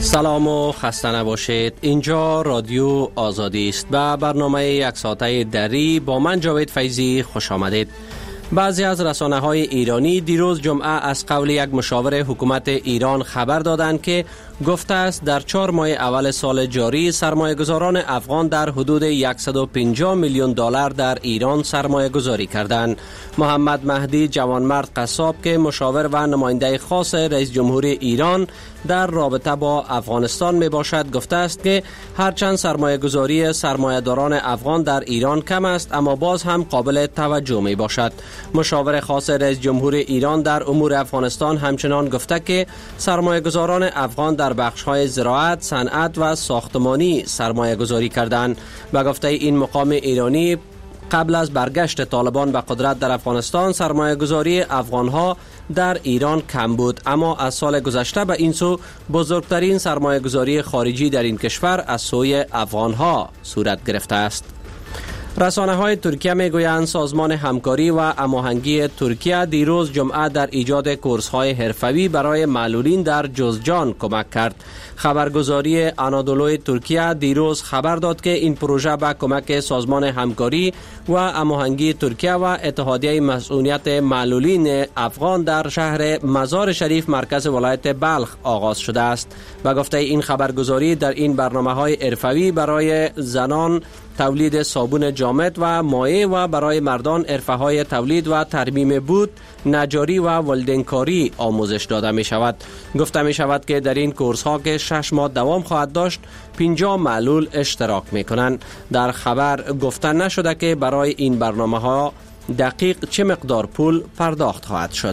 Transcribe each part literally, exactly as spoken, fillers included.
سلام و خسته نباشید. اینجا رادیو آزادی است. به برنامه یک ساعته دری با من جاوید فیضی خوش آمدید. بعضی از رسانه‌های ایرانی دیروز جمعه از قول یک مشاور حکومت ایران خبر دادند که گفته است در چهار ماه اول سال جاری سرمایه‌گذاران افغان در حدود صد و پنجاه میلیون دلار در ایران سرمایه گذاری کردند. محمد مهدی جوانمرد قصاب که مشاور و نماینده خاص رئیس جمهوری ایران در رابطه با افغانستان می باشد گفته است که هرچند سرمایه گذاری سرمایه‌داران افغان در ایران کم است اما باز هم قابل توجه می باشد. مشاور خاص رئیس جمهوری ایران در امور افغانستان همچنان گفته که سرمایه گذاران افغان در بخش‌های زراعت، صنعت و ساختمانی سرمایه گذاری کردند. و گفته این مقام ایرانی قبل از برگشت طالبان به قدرت در افغانستان سرمایه گذاری افغان‌ها در ایران کم بود، اما از سال گذشته به این سو بزرگترین سرمایه گذاری خارجی در این کشور از سوی افغان‌ها صورت گرفته است. رسانه های ترکیه می گویند سازمان همکاری و هماهنگی ترکیه دیروز جمعه در ایجاد کورس های حرفه‌ای برای معلولین در جوزجان کمک کرد. خبرگزاری آنادولوی ترکیه دیروز خبر داد که این پروژه با کمک سازمان همکاری و هماهنگی ترکیه و اتحادیه مسئولیت معلولین افغان در شهر مزار شریف مرکز ولایت بلخ آغاز شده است. و گفته این خبرگزاری در این برنامه‌های حرفه‌ای برای زنان تولید صابون جامد و مایع و برای مردان حرفه‌های تولید و ترمیم بود، نجاری و ولدنکاری آموزش داده می شود. گفته می شود که در این کورس ها که شش ماه دوام خواهد داشت پنجاه معلول اشتراک می کنند. در خبر گفته نشده که برای این برنامه ها دقیق چه مقدار پول پرداخت خواهد شد.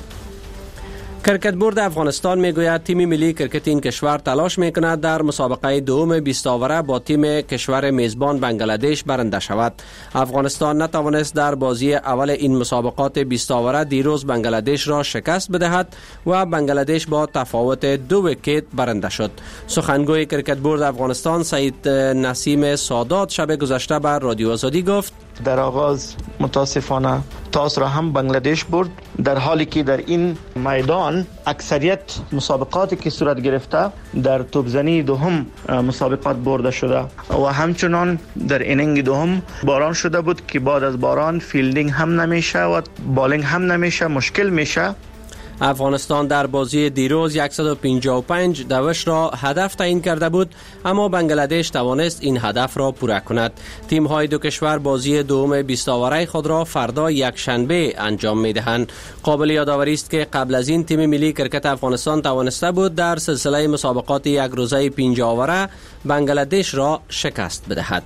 کرکت بورد افغانستان میگوید تیم ملی کرکت این کشور تلاش میکند در مسابقه دوم بیست آوره با تیم کشور میزبان بنگلادش برنده شود. افغانستان نتوانست در بازی اول این مسابقات بیست آوره دیروز بنگلادش را شکست بدهد و بنگلادش با تفاوت دو ویکت برنده شد. سخنگوی کرکت بورد افغانستان سید نسیم سادات شب گذشته بر رادیو آزادی گفت در آغاز متاسفانه تاس را هم بنگلادش برد، در حالی که در این میدان اکثریت مسابقاتی که صورت گرفته در توپزنی دوم مسابقات برده شده و همچنان در اینینگ دوم باران شده بود که بعد از باران فیلدینگ هم نمیشه و بالینگ هم نمیشه، مشکل میشه. افغانستان در بازی دیروز صد و پنجاه و پنج دوش را هدف تعیین کرده بود اما بنگلادش توانست این هدف را پوره کند. تیم های دو کشور بازی دوم بیست آوره خود را فردا یک شنبه انجام می دهند. قابل یادآوری است که قبل از این تیم ملی کرکت افغانستان توانسته بود در سلسله مسابقات یک روزه پنجاه آوره بنگلادش را شکست بدهد.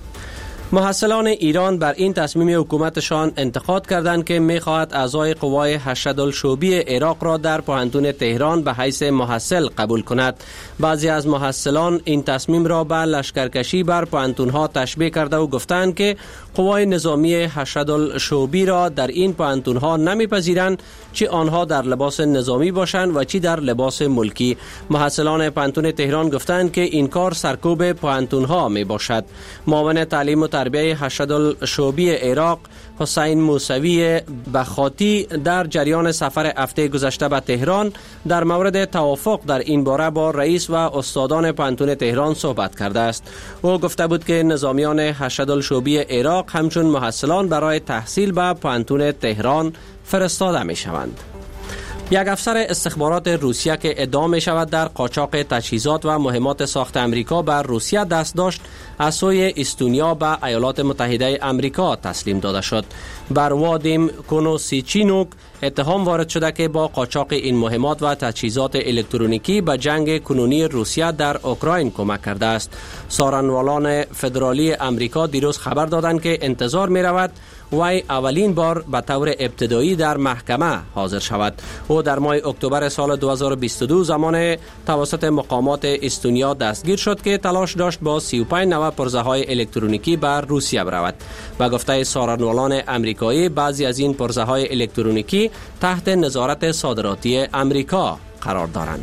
محصلان ایران بر این تصمیم حکومتشان انتقاد کردند که می‌خواهد اعضای قوای هشت‌الشعبی عراق را در پوهنتون تهران به حیث محصل قبول کند. بعضی از محصلان این تصمیم را به لشکرکشی بر پوهنتون‌ها تشبیه کرده و گفتند که قوای نظامی هشت‌الشعبی را در این پوهنتون‌ها نمی‌پذیرند، چه آنها در لباس نظامی باشند و چه در لباس ملکی. محصلان پوهنتون تهران گفتند که این کار سرکوب پوهنتون‌ها میباشد. معاون تعلیم و تربیه هشت‌الشعبی عراق حسین موسوی بخاتی در جریان سفر هفته گذشته به تهران در مورد توافق در این باره با رئیس و استادان پوهنتون تهران صحبت کرده است. او گفته بود که نظامیان هشت‌الشعبی عراق همچون محصلان برای تحصیل به پوهنتون تهران فرستاده می شوند. یک افسر استخبارات روسیه که ادعا می شود در قاچاق تجهیزات و مهمات ساخت امریکا بر روسیه دست داشت از سوی استونیا به ایالات متحده امریکا تسلیم داده شد. بر وادیم کونوسیچینوک اتهام وارد شده که با قاچاق این مهمات و تجهیزات الکترونیکی به جنگ کنونی روسیه در اوکراین کمک کرده است. سارنوالان فدرالی امریکا دیروز خبر دادند که انتظار می رود وی اولین بار به طور ابتدایی در محکمه حاضر شود. او در ماه اکتبر سال دو هزار و بیست و دو زمان توسط مقامات استونیا دستگیر شد که تلاش داشت با سی و پنج نوع پرزه های الکترونیکی بر روسیه برود. و گفته سارنوالان امریکایی بعضی از این پرزه های الکترونیکی تحت نظارت صادراتی امریکا قرار دارند.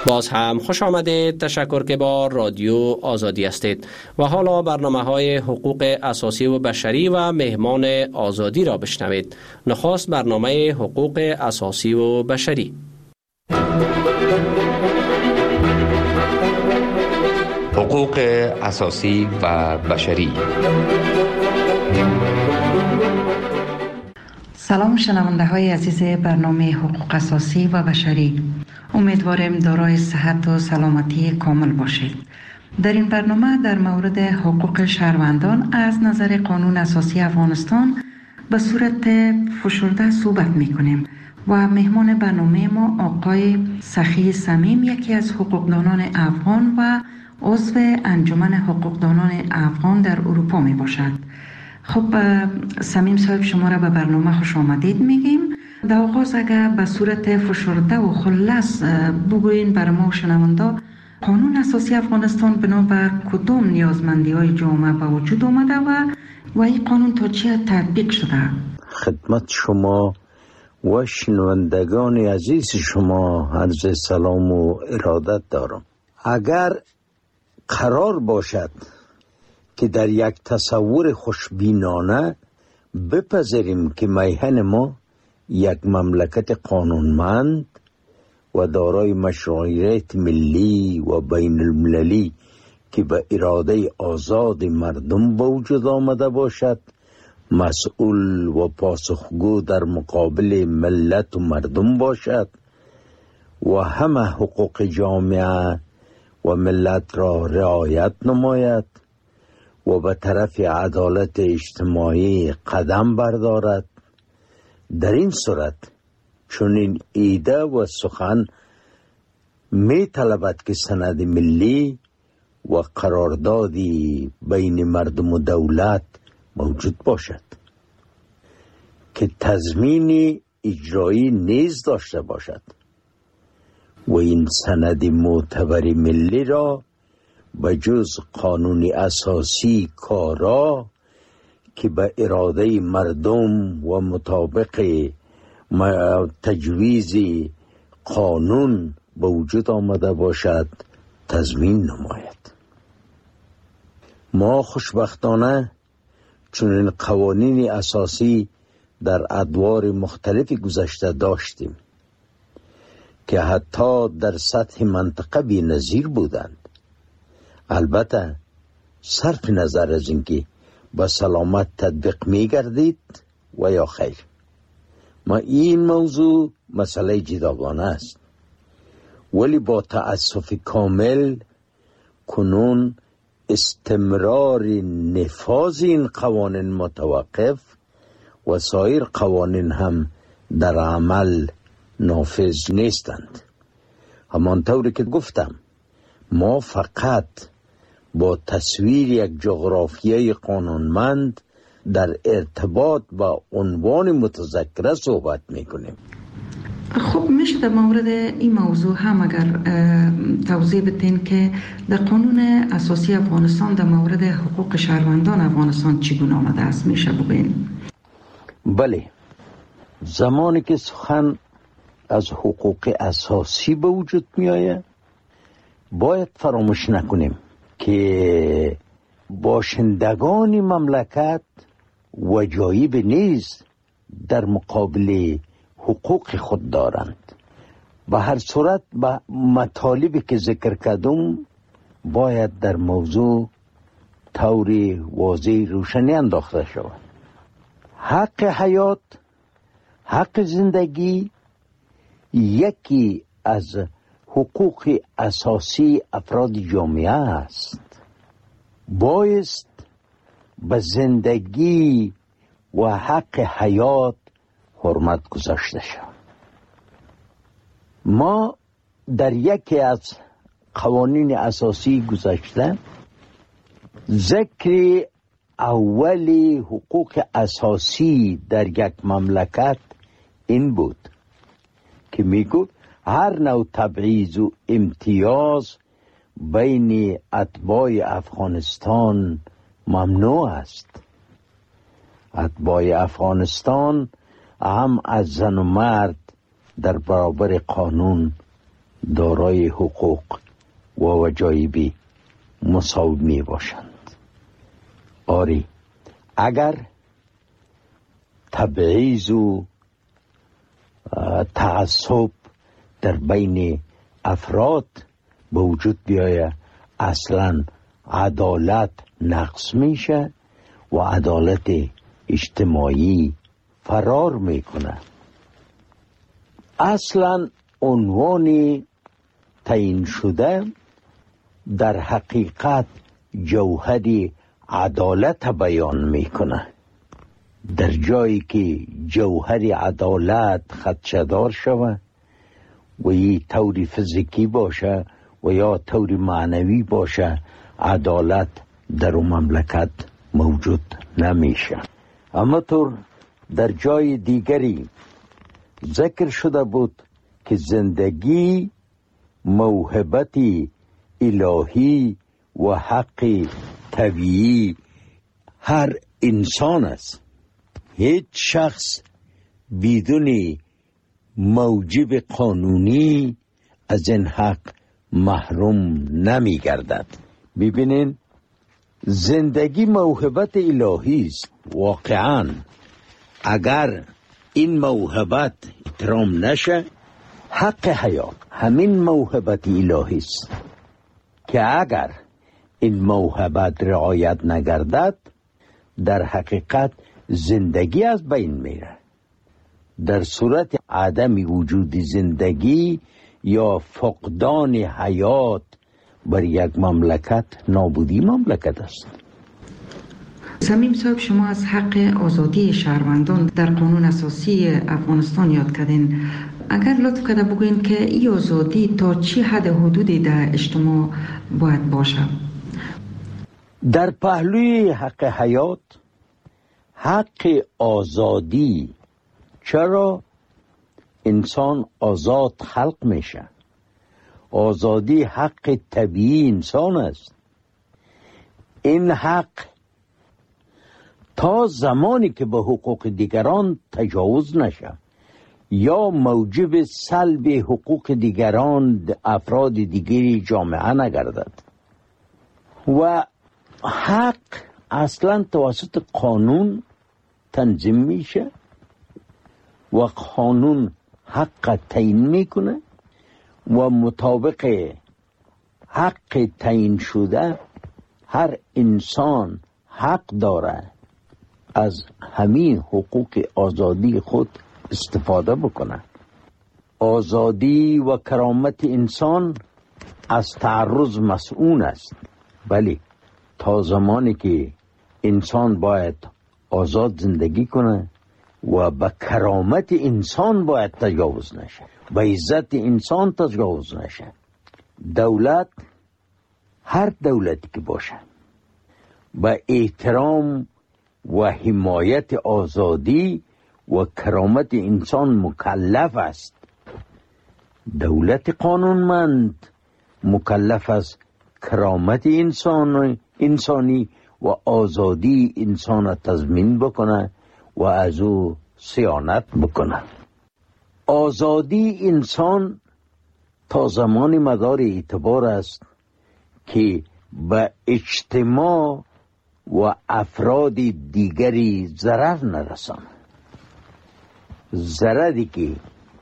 باز هم خوش آمدید. تشکر که با رادیو آزادی هستید و حالا برنامه های حقوق اساسی و بشری و مهمان آزادی را بشنوید. نخست برنامه حقوق اساسی و بشری. حقوق اساسی و بشری. سلام شنونده های عزیز برنامه حقوق اساسی و بشری. امیدوارم دارای صحت و سلامتی کامل باشید. در این برنامه در مورد حقوق شهروندان از نظر قانون اساسی افغانستان به صورت فشرده صحبت میکنیم و مهمان برنامه ما آقای سخی صمیم، یکی از حقوقدانان افغان و عضو انجمن حقوقدانان افغان در اروپا می باشد. خب صمیم صاحب، شما را به برنامه خوش آمدید میگیم. در آغاز اگر به صورت فشرده و خلاص بگوین بر ما شنونده، قانون اساسی افغانستان بنابر کدام نیازمندی های جامعه به وجود آمده و و این قانون تا چه تطبیق شده؟ خدمت شما و شنوندگان عزیز شما عرض سلام و ارادت دارم. اگر قرار باشد که در یک تصور خوشبینانه بپذیریم که میهن ما یک مملکت قانونمند و دارای مشروعیت ملی و بین المللی که به اراده آزاد مردم به وجود آمده باشد، مسئول و پاسخگو در مقابل ملت و مردم باشد و همه حقوق جامعه و ملت را رعایت نماید و به طرف عدالت اجتماعی قدم بردارد، در این صورت چنین ایده و سخن می طلبد که سند ملی و قراردادی بین مردم و دولت موجود باشد که تضمین اجرایی نیز داشته باشد و این سند معتبر ملی را به جز قانون اساسی کارا که به اراده مردم و مطابق تجویز قانون به وجود آمده باشد تضمین نماید. ما خوشبختانه چنین قوانین اساسی در ادوار مختلف گذشته داشتیم که حتی در سطح منطقه بی‌نظیر بودند. البته صرف نظر از اینکه با سلامت تطبیق می گردید و یا خیر، ما این موضوع مسئله جداگانه است، ولی با تأسف کامل کنون استمرار نفاذ این قوانین متوقف و سایر قوانین هم در عمل نافذ نیستند. همانطوری که گفتم، ما فقط با تصویر یک جغرافیای قانونمند در ارتباط با عنوان متذکره صحبت میکنیم. خب میشه در مورد این موضوع هم اگر توضیح بدین که در قانون اساسی افغانستان در مورد حقوق شهروندان افغانستان چگونه آمده است، میشه بگین؟ بله، زمانی که سخن از حقوق اساسی به وجود می آید باید فراموش نکنیم که باشندگان مملکت وجایب نیز در مقابل حقوق خود دارند. به هر صورت به مطالبی که ذکر کردم باید در موضوع طور واضح روشنی انداخته شود. حق حیات، حق زندگی یکی از حقوق اساسی افراد جامعه است. بایست به زندگی و حق حیات حرمت گذاشته شود. ما در یکی از قوانین اساسی گذشته ذکر اولی حقوق اساسی در یک مملکت این بود که میگو هر نوع تبعیض و امتیاز بین اتباع افغانستان ممنوع است. اتباع افغانستان هم از زن و مرد در برابر قانون دارای حقوق و وجایبی مساوی می باشند. آری، اگر تبعیض و تعصب در بین افراد به وجود بیاید، اصلا عدالت نقص میشه و عدالت اجتماعی فرار میکنه. اصلا عنوان تعیین شده در حقیقت جوهر عدالت بیان میکنه. در جایی که جوهر عدالت خدشه‌دار شود و یه طور فیزیکی باشه و یا طور معنوی باشه، عدالت در اون مملکت موجود نمیشه. اما طور در جای دیگری ذکر شده بود که زندگی موهبتی الهی و حق طبیعی هر انسان است. هیچ شخص بدون موجب قانونی از این حق محروم نمی گردد. ببینین، زندگی موهبت الهی است. واقعا اگر این موهبت احترام نشه، حق حیات همین موهبت الهی است که اگر این موهبت رعایت نگردد، در حقیقت زندگی از بین میره. در صورت عدم وجود زندگی یا فقدان حیات بر یک مملکت، نابودی مملکت است. صمیم صاحب، شما از حق آزادی شهروندان در قانون اساسی افغانستان یاد کردین. اگر لطف کرده بگوین که این آزادی تا چه حد حدودی در اجتماع باید باشه؟ در پهلوی حق حیات، حق آزادی، چرا انسان آزاد خلق میشه؟ آزادی حق طبیعی انسان است. این حق تا زمانی که به حقوق دیگران تجاوز نشه یا موجب سلب حقوق دیگران افراد دیگری جامعه نگردد. و حق اصلا توسط قانون تنظیم میشه و قانون حق تعیین میکنه و مطابق حق تعیین شده هر انسان حق داره از همین حقوق آزادی خود استفاده بکنه. آزادی و کرامت انسان از تعرض مسئول است، ولی تا زمانی که انسان باید آزاد زندگی کنه و به کرامت انسان باید تجاوز نشه، به عزت انسان تجاوز نشه. دولت، هر دولتی که باشه، به احترام و حمایت آزادی و کرامت انسان مکلف است. دولت قانونمند مکلف است کرامت انسان انسانی و آزادی انسان تضمین بکنه و از او صیانت بکنه. آزادی انسان تا زمان مدار اعتبار است که به اجتماع و افراد دیگری ضرر نرسانه. ضرری که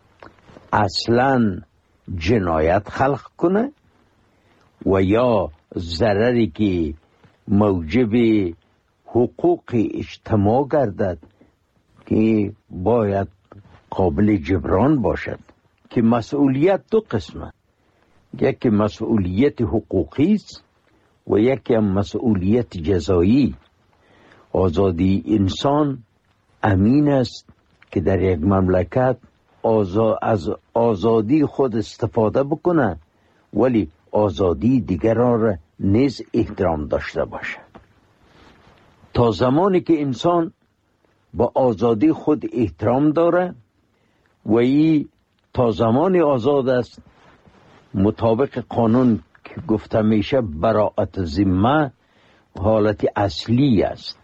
اصلا جنایت خلق کنه و یا ضرری که موجب حقوق اجتماع گردد که باید قابل جبران باشد. که مسئولیت دو قسمه، یکی مسئولیت حقوقی است و یکی مسئولیت جزایی. آزادی انسان امین است که در یک مملکت آزا... از آزادی خود استفاده بکنه، ولی آزادی دیگران را نیز احترام داشته باشه. تا زمانی که انسان با آزادی خود احترام داره و ای تا زمانی آزاد است، مطابق قانون که گفته میشه براءت ذمه حالت اصلی است.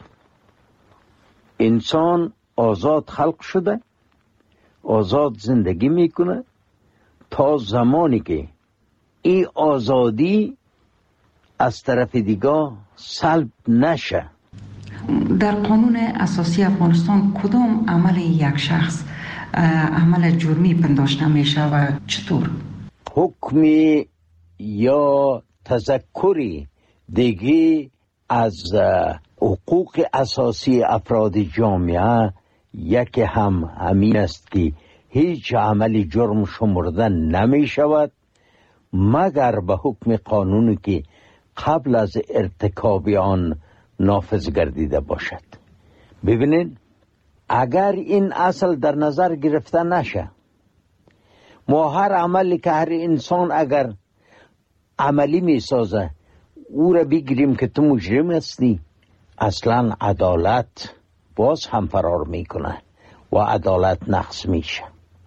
انسان آزاد خلق شده، آزاد زندگی میکنه، تا زمانی که این آزادی از طرف دیگه سلب نشه. در قانون اساسی افغانستان کدام عمل یک شخص عمل جرمی پنداشته میشه و چطور؟ حکمی یا تذکری دیگه از حقوق اساسی افراد جامعه یکی هم همین است که هیچ عمل جرم شمرده نمی شود مگر به حکم قانونی که قبل از ارتکاب آن نافذ گردیده باشد. ببینید اگر این اصل در نظر گرفته نشه، ما هر عملی که هر انسان اگر عملی می سازه او را بگیریم که تو مجرم هستی، اصلا عدالت باز هم فرار میکنه و عدالت نقص میشه.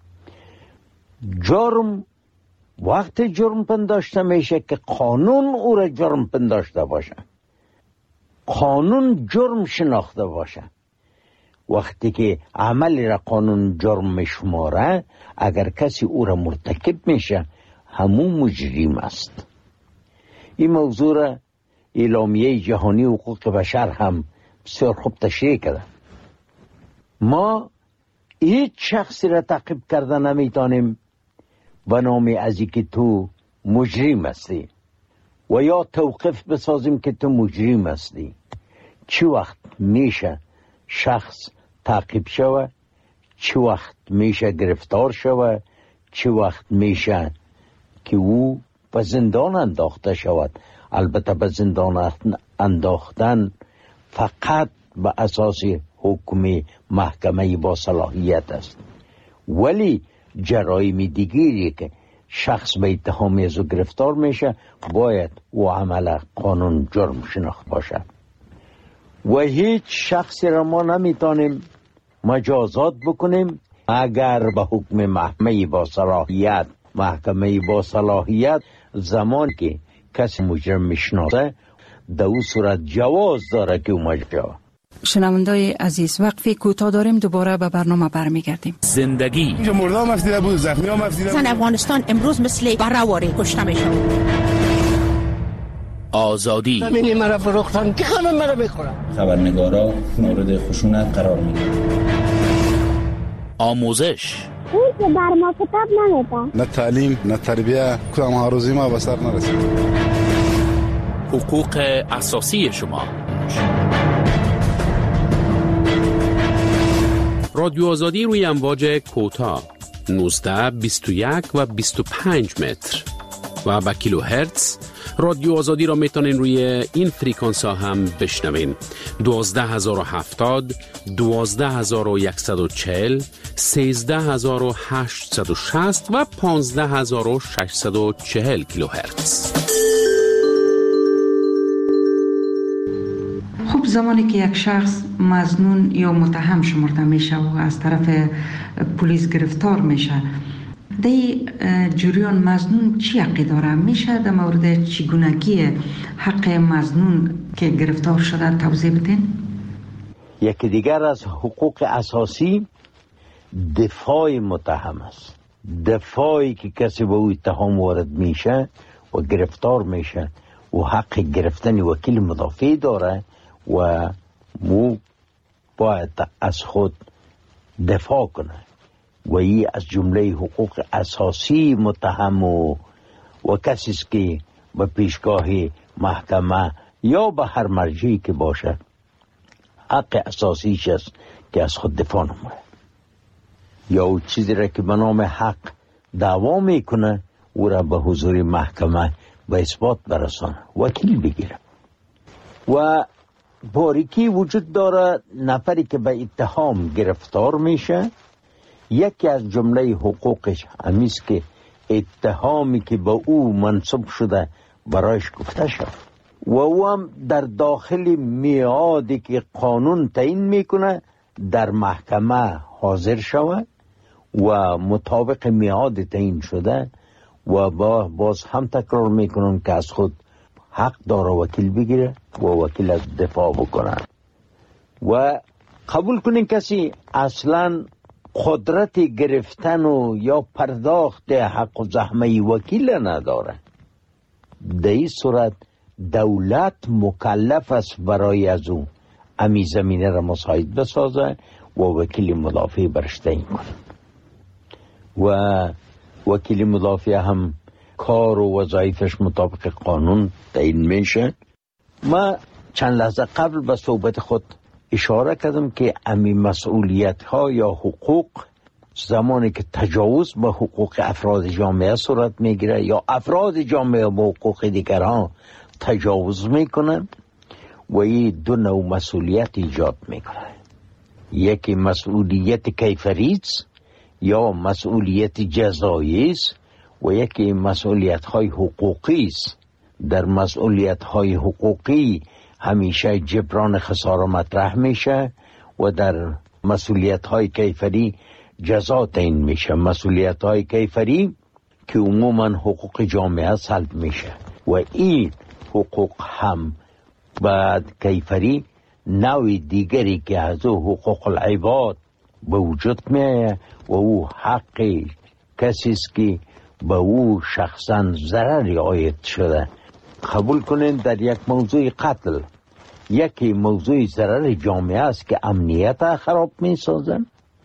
جرم وقت جرم پنداشته میشه که قانون او را جرم پنداشته باشه، قانون جرم شناخته باشه. وقتی که عملی را قانون جرم میشماره، اگر کسی او را مرتکب میشه همون مجرم است. این موضوع را اعلامیه جهانی حقوق بشر هم بسیار خوب تشریح کرده. ما هیچ شخصی را تعقیب کرده نمیتونیم به نام از اینکه تو مجرم هستی و یا توقف بسازیم که تو مجرم هستی. چه وقت میشه شخص تعقیب شوه، چه وقت میشه گرفتار شوه، چه وقت میشه که او به زندان انداخته شود. البته به زندان انداختن فقط به اساس حکم محکمه با صلاحیت است، ولی جرایم دیگری که شخص به اتهام از او گرفتار میشه باید او عمل قانون جرم شناخت باشه و هیچ شخصی را ما نمیتونیم مجازات بکنیم اگر به حکم محکمه با صلاحیت محکمه با صلاحیت زمان که کسی مجرم میشناسه در او صورت جواز داره که او مجرم. شنوندای عزیز، وقفی کوتاه داریم، دوباره به برنامه برمیگردیم. زندگی اینجا مردم افسیده بود، زخمی هم افسیده بود. زن افغانستان امروز مثل برهواری کشته میشه. آزادی همینی مرا فروختن که خانم مرا بخورم. خبرنگارا مورد خشونت قرار میگیرن. آموزش اون که بر ما کتاب نمیده، نه تعلیم نه تربیه، کدام ها روزی ما به سر نرسید. حقوق اساسی شما. رادیو آزادی روی امواج کوتاه نوزده، بیست و یک و بیست و پنج متر و با کیلو هرتز. رادیو آزادی را میتونین روی این فریکانس ها هم بشنوین: دوازده هزار و هفتاد، دوازده هزار و صد و چهل، سیزده هزار و هشتصد و شصت و پانزده هزار و ششصد و چهل کیلو هرتز. خب زمانی که یک شخص مظنون یا متهم شمرده میشه و از طرف پلیس گرفتار میشه، دی جریان مظنون چی حقی داره؟ میشه در مورد چگونگی حق مظنون که گرفتار شده توضیح بدین؟ یکی دیگر از حقوق اساسی دفاع متهم است. دفاعی که کسی به او اتهام وارد میشه و گرفتار میشه و حق گرفتن وکیل مدافع داره و مو باید از خود دفاع کنه و این از جمله حقوق اساسی متهم و, و کسی است که به پیشگاه محکمه یا به هر مرجعی که باشه حق اساسیش است که از خود دفاع نمونه یا او چیزی را که به نام حق دعوا میکنه او را به حضور محکمه به اثبات برسانه، وکیل بگیره. و باریکی وجود داره نفری که به اتهام گرفتار میشه، یکی از جمله حقوقش همیست که اتهامی که به او منصوب شده برایش گفته شد و او هم در داخل میعادی که قانون تعیین میکنه در محکمه حاضر شود و مطابق میعاد تعیین شده و با باز هم تکرار میکنن که از خود حق داره وکیل بگیره و وکیل از دفاع بکنه. و قبول کنین کسی اصلا قدرت گرفتن و یا پرداخت حق و زحمه وکیل نداره. در این صورت دولت مکلف است برای از او امی زمینه را مساعد بسازه و وکیل مدافع برش تعیین کنه و وکیل مدافع هم کار و وظایفش مطابق قانون تعیین میشه. ما چند لحظه قبل به صحبت خود اشاره کردم که امی مسئولیت ها یا حقوق زمانی که تجاوز به حقوق افراد جامعه صورت میگیره یا افراد جامعه به حقوق دیگران تجاوز میکنن و این دو نوع مسئولیت ایجاد میکنه. یکی مسئولیت کیفری است یا مسئولیت جزایی است و یکی مسئولیت های حقوقی است. در مسئولیت های حقوقی همیشه جبران خسارة مطرح میشه و در مسئولیت های کیفری جزا تعیین میشه. مسئولیت های کیفری که عموما حقوق جامعه سلب میشه و این حقوق هم بعد کیفری نوع دیگری که از او حقوق العباد به وجود میه و او حق کسی است که به او شخصا ضرری عاید شده. قبول کنین در یک موضوع قتل یکی موضوع ضرر جامعه است که امنیت خراب می سازن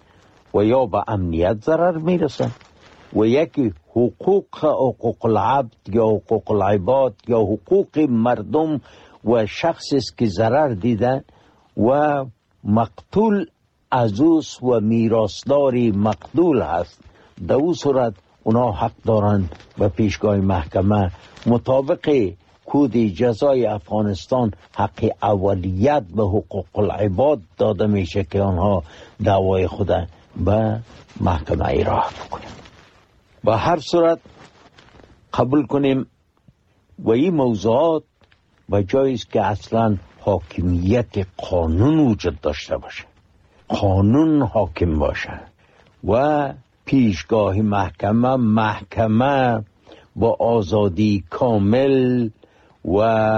و یا به امنیت ضرر می رسن و یکی حقوق حقوق العبد یا حقوق العباد یا حقوق مردم و شخصی است که ضرر دیده و مقتول عزوز و میراثداری مقتول هست. در او صورت اونا حق دارند به پیشگاه محکمه مطابق کود جزای افغانستان حق اولیت به حقوق العباد داده میشه که آنها دعوای خود به محکمه ایراه بکنیم. به هر صورت قبول کنیم و این موضوعات و جایی است که اصلا حاکمیت قانون وجود داشته باشه، قانون حاکم باشه و پیشگاه محکمه محکمه با آزادی کامل و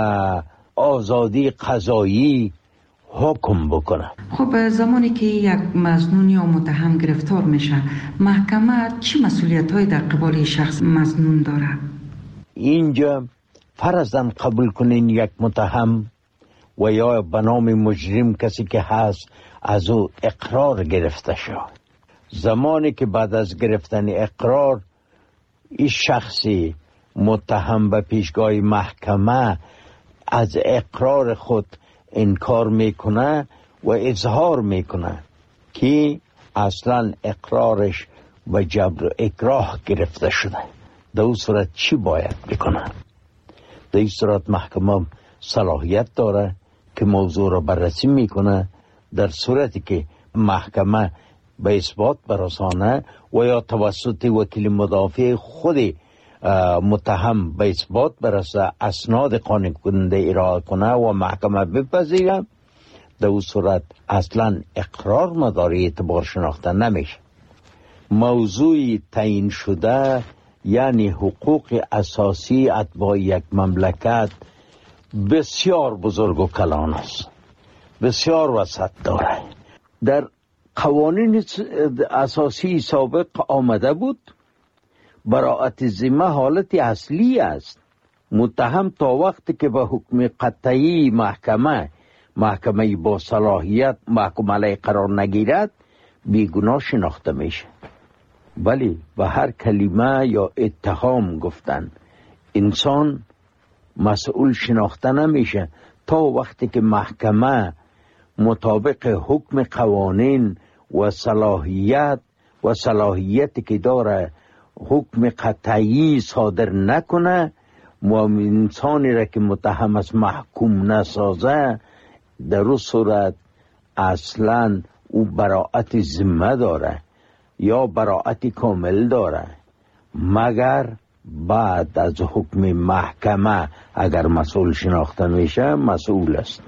آزادی قضایی حکم بکنه. خب زمانی که یک مظنون یا متهم گرفتار میشه محکمه چی مسئولیت های در قبال شخص مظنون داره؟ اینجا فرضاً قبول کنین یک متهم و یا به نام مجرم کسی که هست از او اقرار گرفته شد. زمانی که بعد از گرفتن اقرار این شخصی متهم به پیشگاه محکمه از اقرار خود انکار میکنه و اظهار میکنه که اصلا اقرارش و جبر و اکراه گرفته شده، در اون صورت چی باید بکنه؟ در این صورت محکمه صلاحیت داره که موضوع را بررسی میکنه. در صورتی که محکمه به اثبات برسانه و یا توسط وکیل مدافع خود متهم به اثبات برسه اسناد قانع کننده ارائه کنه و محکمه بپذیره، در اون صورت اصلا اقرار مداری اعتبار شناخته نمیشه. موضوع تعیین شده یعنی حقوق اساسی اتباع یک مملکت بسیار بزرگ و کلان است، بسیار وسعت داره. در قوانین اساسی سابق آمده بود براءت ذمه حالت اصلی است. متهم تا وقتی که به حکم قطعی محکمه محکمه با صلاحیت محکوم علیه قرار نگیرد بیگناه شناخته میشه. ولی به هر کلمه یا اتهام گفتن انسان مسئول شناخته نمیشه تا وقتی که محکمه مطابق حکم قوانین و صلاحیت و صلاحیتی که داره حکم قطعی صادر نکنه و انسانی را که متهم است محکوم نسازه، در اون صورت اصلا او براءت ذمه داره یا براءت کامل داره، مگر بعد از حکم محکمه اگر مسئول شناخته میشه مسئول است.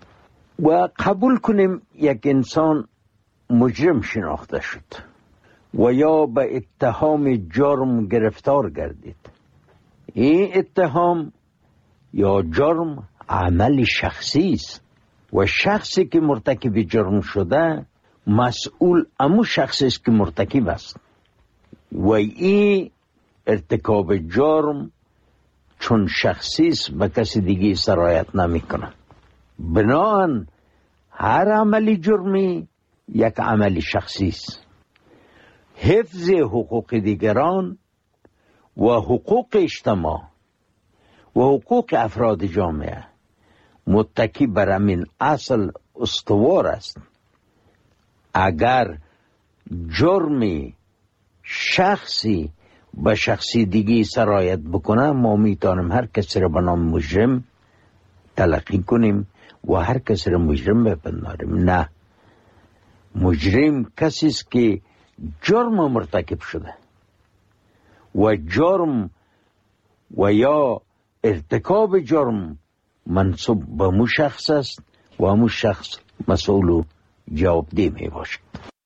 و قبول کنیم یک انسان مجرم شناخته شد و یا به اتهام جرم گرفتار گردید. این اتهام یا جرم عمل شخصی است و شخصی که مرتکب جرم شده مسئول امو شخصی است که مرتکب است و این ارتکاب جرم چون شخصی است به کسی دیگه سرایت نمی کنه. بنابراین هر عملی جرمی یک عملی شخصی است. حفظ حقوق دیگران و حقوق اجتماع و حقوق افراد جامعه متکی بر همین اصل استوار است. اگر جرمی شخصی به شخصی دیگی سرایت بکنه، ما میتونیم هر کسی را به نام مجرم تلقی کنیم و هر کسی را مجرم بپنداریم. نه، مجرم کسی است که جرم مرتکب شده و جرم و یا ارتکاب جرم منصوب به مو شخص است و مو شخص مسئول و جوابدeh می باشد.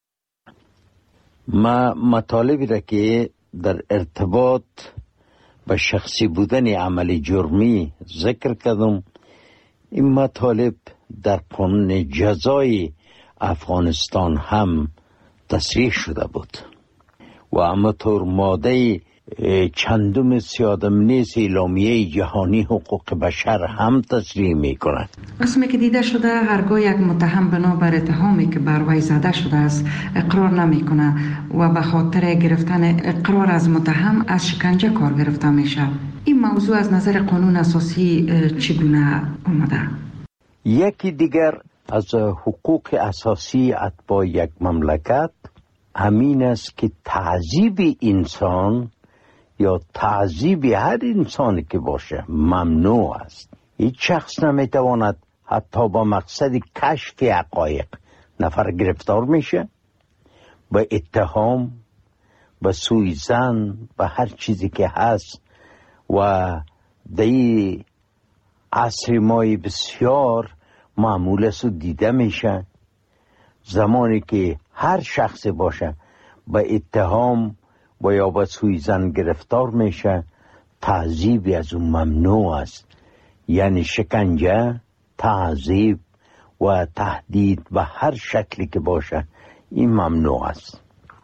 ما مطالبی را که در ارتباط به شخصی بودن عمل جرمی ذکر کردم، این مطالب در قانون جزای افغانستان هم تصریح شده بود و همطور ماده چندم سیادم نیز اعلامیه جهانی حقوق بشر هم تصریح می کند. رسمی که دیده شده هرگاه یک متهم بنا بر اتهامی که بر وی زده شده است اقرار نمی کنه و به خاطر گرفتن اقرار از متهم از شکنجه کار گرفته میشه. این موضوع از نظر قانون اساسی چگونه آمده؟ یکی دیگر از حقوق اساسی اتباع یک مملکت همین است که تعذیب انسان یا تعذیب هر انسانی که باشه ممنوع است. هیچ شخص نمیتواند حتی با مقصد کشف حقایق نفر گرفتار میشه، به اتهام، به سوءظن، به هر چیزی که هست و دی عصر مای بسیار معمول است و دیده میشه. زمانی که هر شخص باشه به اتهام و یا به سوءظن گرفتار میشه، تعذیب از اون ممنوع است. یعنی شکنجه، تعذیب و تهدید به هر شکلی که باشه این ممنوع است.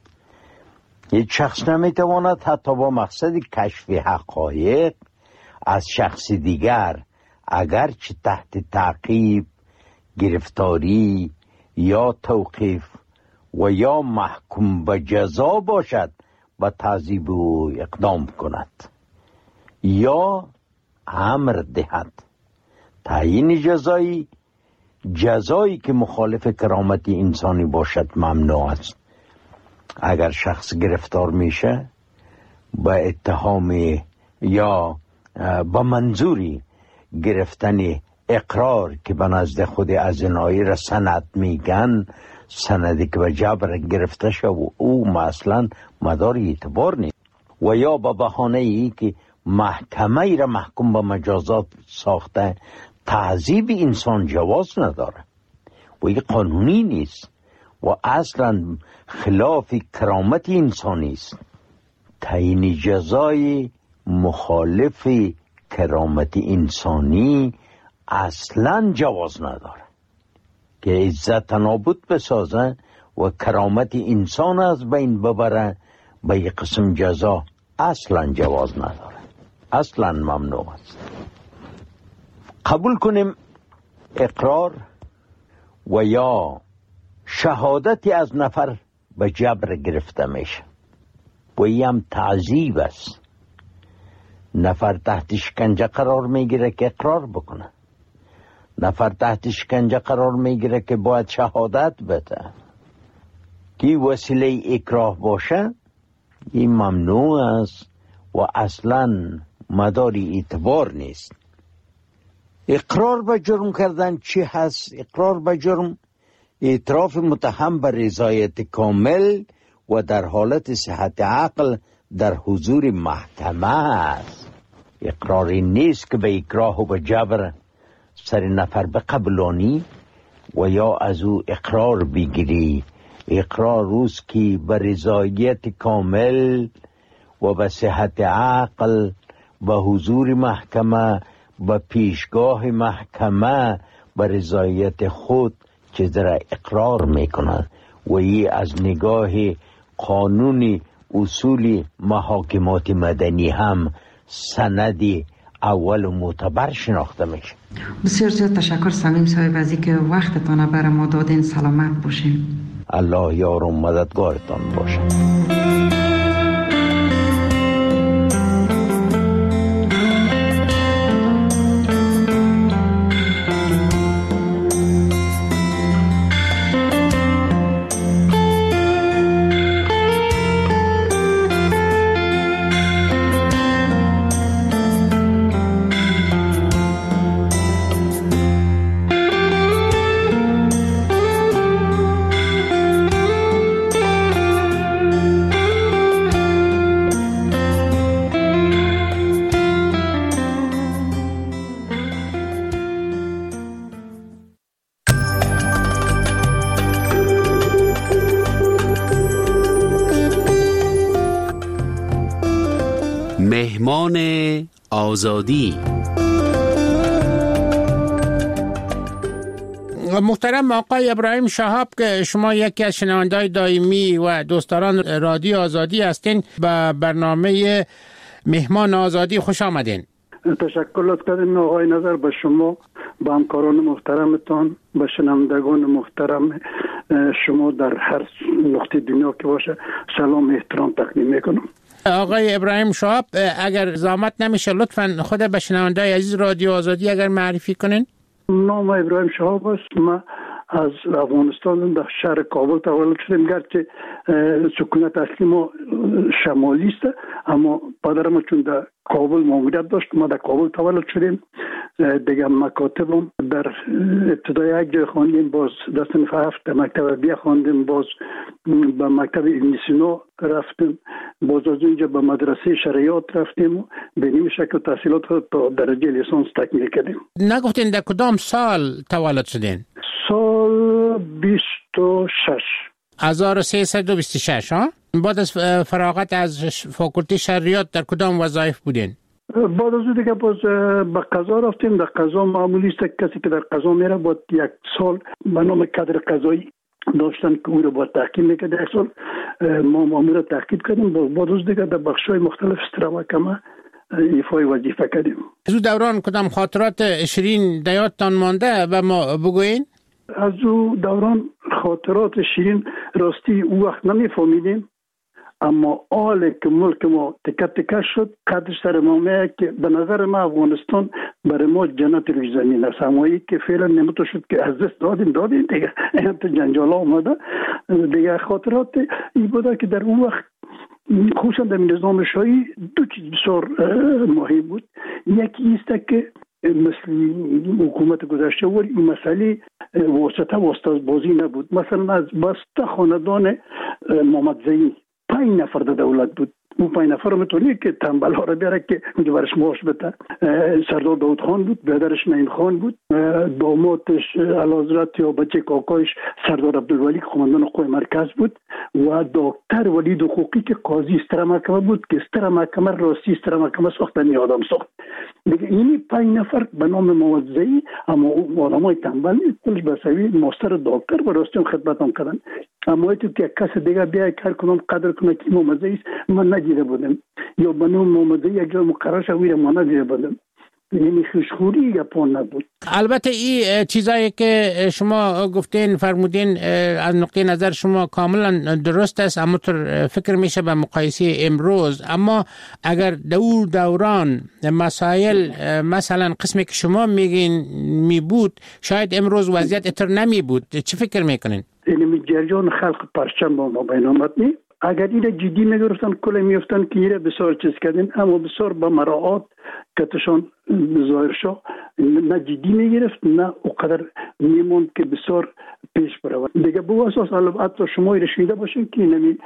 یک شخص نمیتواند حتی با مقصد کشف حقایق از شخص دیگر اگرچه تحت تعقیب، گرفتاری یا توقیف و یا محکوم به جزا باشد به تعذیب و اقدام کند یا امر دهد. تعیین جزایی جزایی که مخالف کرامت انسانی باشد ممنوع است. اگر شخص گرفتار میشه به اتهام یا به منظوری گرفتن اقرار که به نزد خود ازنایی را سند میگن، سندی که به جبر گرفته شد و او مثلا مدار اعتبار نیست، و یا به بهانه ای که محکمه ای را محکوم به مجازات ساخته، تعذیب انسان جواز نداره و این قانونی نیست و اصلا خلاف کرامت انسانی است. تعیین جزای مخالف کرامت انسانی اصلا جواز نداره که عزت نابود بسازه و کرامت انسان از بین ببره. به یک قسم جزا اصلا جواز نداره، اصلا ممنوع است. قبول کنیم اقرار و یا شهادتی از نفر به جبر گرفته میشه و این هم تعذیب است. نفر تحت شکنجه قرار میگیره که اقرار بکنه، نفر تحت شکنجه قرار میگیره که باید شهادت بده. کی وسیله اکراه باشه این ممنوع است و اصلا مداری اعتبار نیست. اقرار به جرم کردن چی هست؟ اقرار به جرم اعتراف متهم به رضایت کامل و در حالت صحت عقل در حضور محکمه است. اقراری نیست که به اکراه و به جبر سر نفر بقبلانی و یا از او اقرار بگیری. اقرار روز که به رضایت کامل و به صحت عقل به حضور محکمه به پیشگاه محکمه به رضایت خود چیز را اقرار میکنند و ای از نگاه قانون اصول محاکمات مدنی هم سند اول و معتبر شناخته میشه. بسیار زیاد تشکر صمیم صاحب از اینکه وقتتان برای ما دادین. سلامت باشین. الله یار و مددگارتان باشه. مهمان آزادی. محترم آقای ابراهیم شهاب که شما یکی از شنونده‌های دائمی و دوستداران رادیو آزادی هستین، به برنامه مهمان آزادی خوش آمدین. تشکر لطف کردین آقای نظر به شما، به همکاران محترمتان، به شنوندگان محترم شما در هر نقطه دنیا که باشه سلام احترام تقدیم میکنم. آقای ابراهیم شهاب اگر زحمت نمیشه لطفاً خود به شنونده‌های عزیز رادیو آزادی اگر معرفی کنین. نام ابراهیم شهاب است. من از افغانستان در شهر کابل تولد شدم، گرچه سکونت اصلی ما شمالی است، اما پدرم چون در کابل ماموریت داشت ما در کابل تولد شدیم. دیگه مکاتبم در ابتدای یک جای خواندیم، باز در صنف هفت در مکتب بیا خواندیم، باز به مکتب ابن سینا رفتیم، باز از اونجا به مدرسه شریعت رفتیم. به این شکل تحصیلات تا درجه لیسانس تکمیل کردیم. نگفتین در کدام سال تولد شدین؟ سال بیست و شش هزار و سیصد و بیست و شش. ها؟ بعد از فراغت از فاکولته شریعت در کدام وظایف بودین؟ بعد از دیگه باز به قضا رفتیم. در قضا معمولی است کسی که در قضا میره باید یک سال به نام کادر قضایی داشتن که او رو باید تحقیق میکرد. یک سال ما معمول رو تحقیق کردیم. بعد از دیگه در بخش‌های مختلف استرا محکمه ایفای وظیفه کردیم. از او دوران کدام خاطرات شیرین در یادتان مانده و ما بگوین؟ از او دوران خاطرات شیرین راستی او وقت نمیفهمیدیم، اما آل که ملک ما تکه تکه شد قدر سر ما که به نظر ما افغانستان برای ما جنت روی زمین است. همایی که فعلا نمیتو شد که از دست دادیم دادیم دیگه تو جنجال آمده دیگه. خاطرات این بوده که در اون وقت خصوصا در نظام شاهی دو چیز بسیار مهم بود. یکی است که مثل حکومت گذشته و این مسئله واسطه واسطه بازی نبود. مثلا از بسته خاندان محمد زئی پنج نفر در دولت بود. اون پنج نفر میتونی که تنبل ها رو بیاره که اونجا برش معاش بده. سردار داود خان بود، برادرش نعیم خان بود، دامادش اعلیحضرت یا بچه کاکایش سردار عبدالولی قماندان قوای مرکز بود و دکتر ولید حقوقی که قاضی استر محکمه بود که استر محکمه راستی استر محکمه ساختن آدم ساخت. دیگه اینی پنج نفر به نام محمد زئی، اما آدمای تنبل کلش بسوی ماستر دکتر و راستی خدمت هم کردن. اما تو که کس دیگه بیا کار کنم قدر کنه که محمد زئی من ندیده بودم یا به نام محمد زئی یک جا مقرر شوی ما ندیده بودم. یعنی خوشخوری یا پون نبود. البته این چیزایی که شما گفتین فرمودین از نقطه نظر شما کاملا درست است، اما فکر میشه به مقایسه امروز. اما اگر دور دوران مسائل مثلا قسمی که شما میگین می بود شاید امروز وضعیت اتر نمی بود، چه فکر میکنین؟ یعنی جریان خلق پرچم با ما بین آمد نی؟ اگر اینه جدی نگرفتن کل میفتن که اینه بسیار چیز کردن، اما بسیار با مراعات کتشان ظاهر شو نه جدی میگرفت نه اونقدر میموند که بسیار پیش برود. دیگه به اساس البته شما رشیده باشین که نمی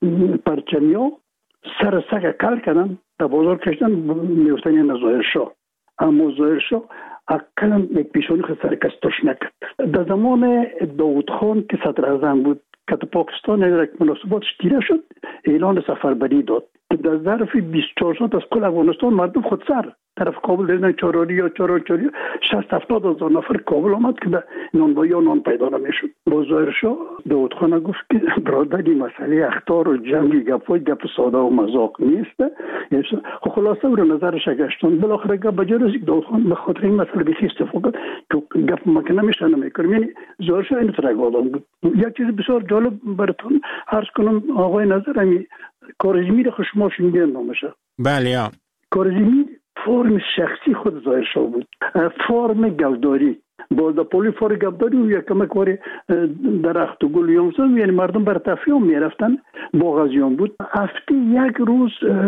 پرچمیا سر سگ کل کردن در بازار کشتن میفتن این ظاهر شو، اما ظاهر شو اقلا یک پیشونی خود سرکستش نکرد. در زمان داود خان که صدر اعظم بود که پاکستان در مناسباتش تیره شد اعلان سفربری داد که در ظرف بیست و چهار ساعت از کل افغانستان مردم خود سر طرف کابل دیدن چاراری یا چاراری چاری شصت هفتاد هزار نفر کابل آمد که در نانوایی یا نان پیدا نمیشد. با ظاهر شاه داود خان گفت که برادری مسئله اخطار و جنگی گپای گپ ساده و مذاق نیست. خب خلاصه او رو نظرش گشتن، بالاخره گپ بجا رسید. داود خان به خاطر این مسئله بخی استفاده کرد که گپ ما که نمیشه نمیکنم. یعنی ظاهر شاه این طرح آدم بود. یک چیز بسیار جالب براتون عرض کنم آقای نظر، همی کارزمی رو شما شنیدین نامشه؟ بله یا کارزمی فرم شخصی خود ظاهر شاه بود، فرم گوداری باز در پولی فور گبداری و یک کمک واری درخت و گل یونسا، یعنی مردم بر تفریح می رفتن با غازیان بود. هفته یک روز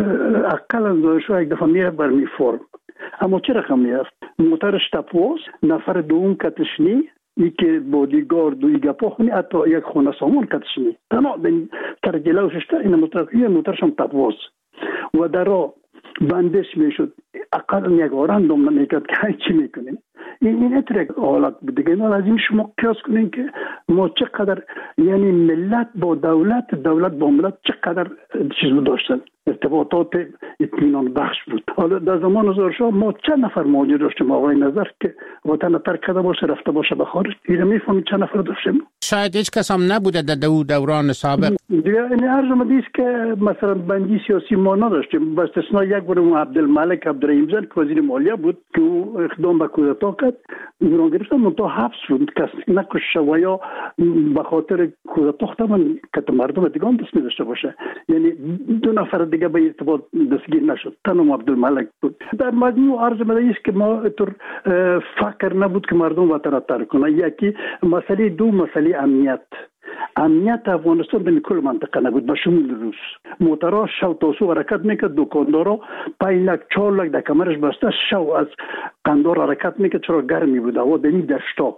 اقل ظاهر شاه یک دفعه می رفت بر می فرم. اما چه رقم می رفت؟ موترش تپواز، نفر دوم کتشنی، یکی بودیگارد و گپا خونی، حتی یک خونه سامان کتشنی تنها بین ترجله و ششته این موتر موترش هم تپواز و در را بندش میشد. اقل یک آرندم نمیکرد که چی میکنیم. این این اترک حالت بود دیگه. نه لازم شما قیاس کنین که ما چقدر یعنی ملت با دولت، دولت با ملت چقدر چیز داشتن، ارتباطات اطمینان بخش بود. حالا در زمان ظاهر شاه ما چند نفر مهاجر داشتیم آقای نظر که وطن ترک کرده باشه رفته باشه به خارج؟ این میفهمید چند نفر داشتیم؟ شاید هیچ کس هم نبوده در دو دوران سابق. دیگه این عرض مدیست که مثلا بندی سیاسی ما نداشتیم، با استثناء یک بار عبدالملک عبدالرحیم زن که وزیر مالیه بود که او اقدام به کودتا کرد، ایران گرفتن منتها حبس شد، کس نکشه و یا به خاطر کودتا ختم که مردم دیگه هم دست می داشته باشه. یعنی دو نفر دیگه به ارتباط دستگیر نشد، تنها عبدالملک بود. در مجموع عرض مدیست که ما طور فکر نبود که مردم وطن ترک کنه. یکی مسئله، دو مسئله امنیت. امنیت افغانستان در کل منطقه نبود به شمول روس. موترها شو تاسو حرکت میکرد، دکاندارا پنج لک چهار لک در کمرش بسته شو از قندار حرکت میکرد چرا گرمی بود هوا در این دشتا.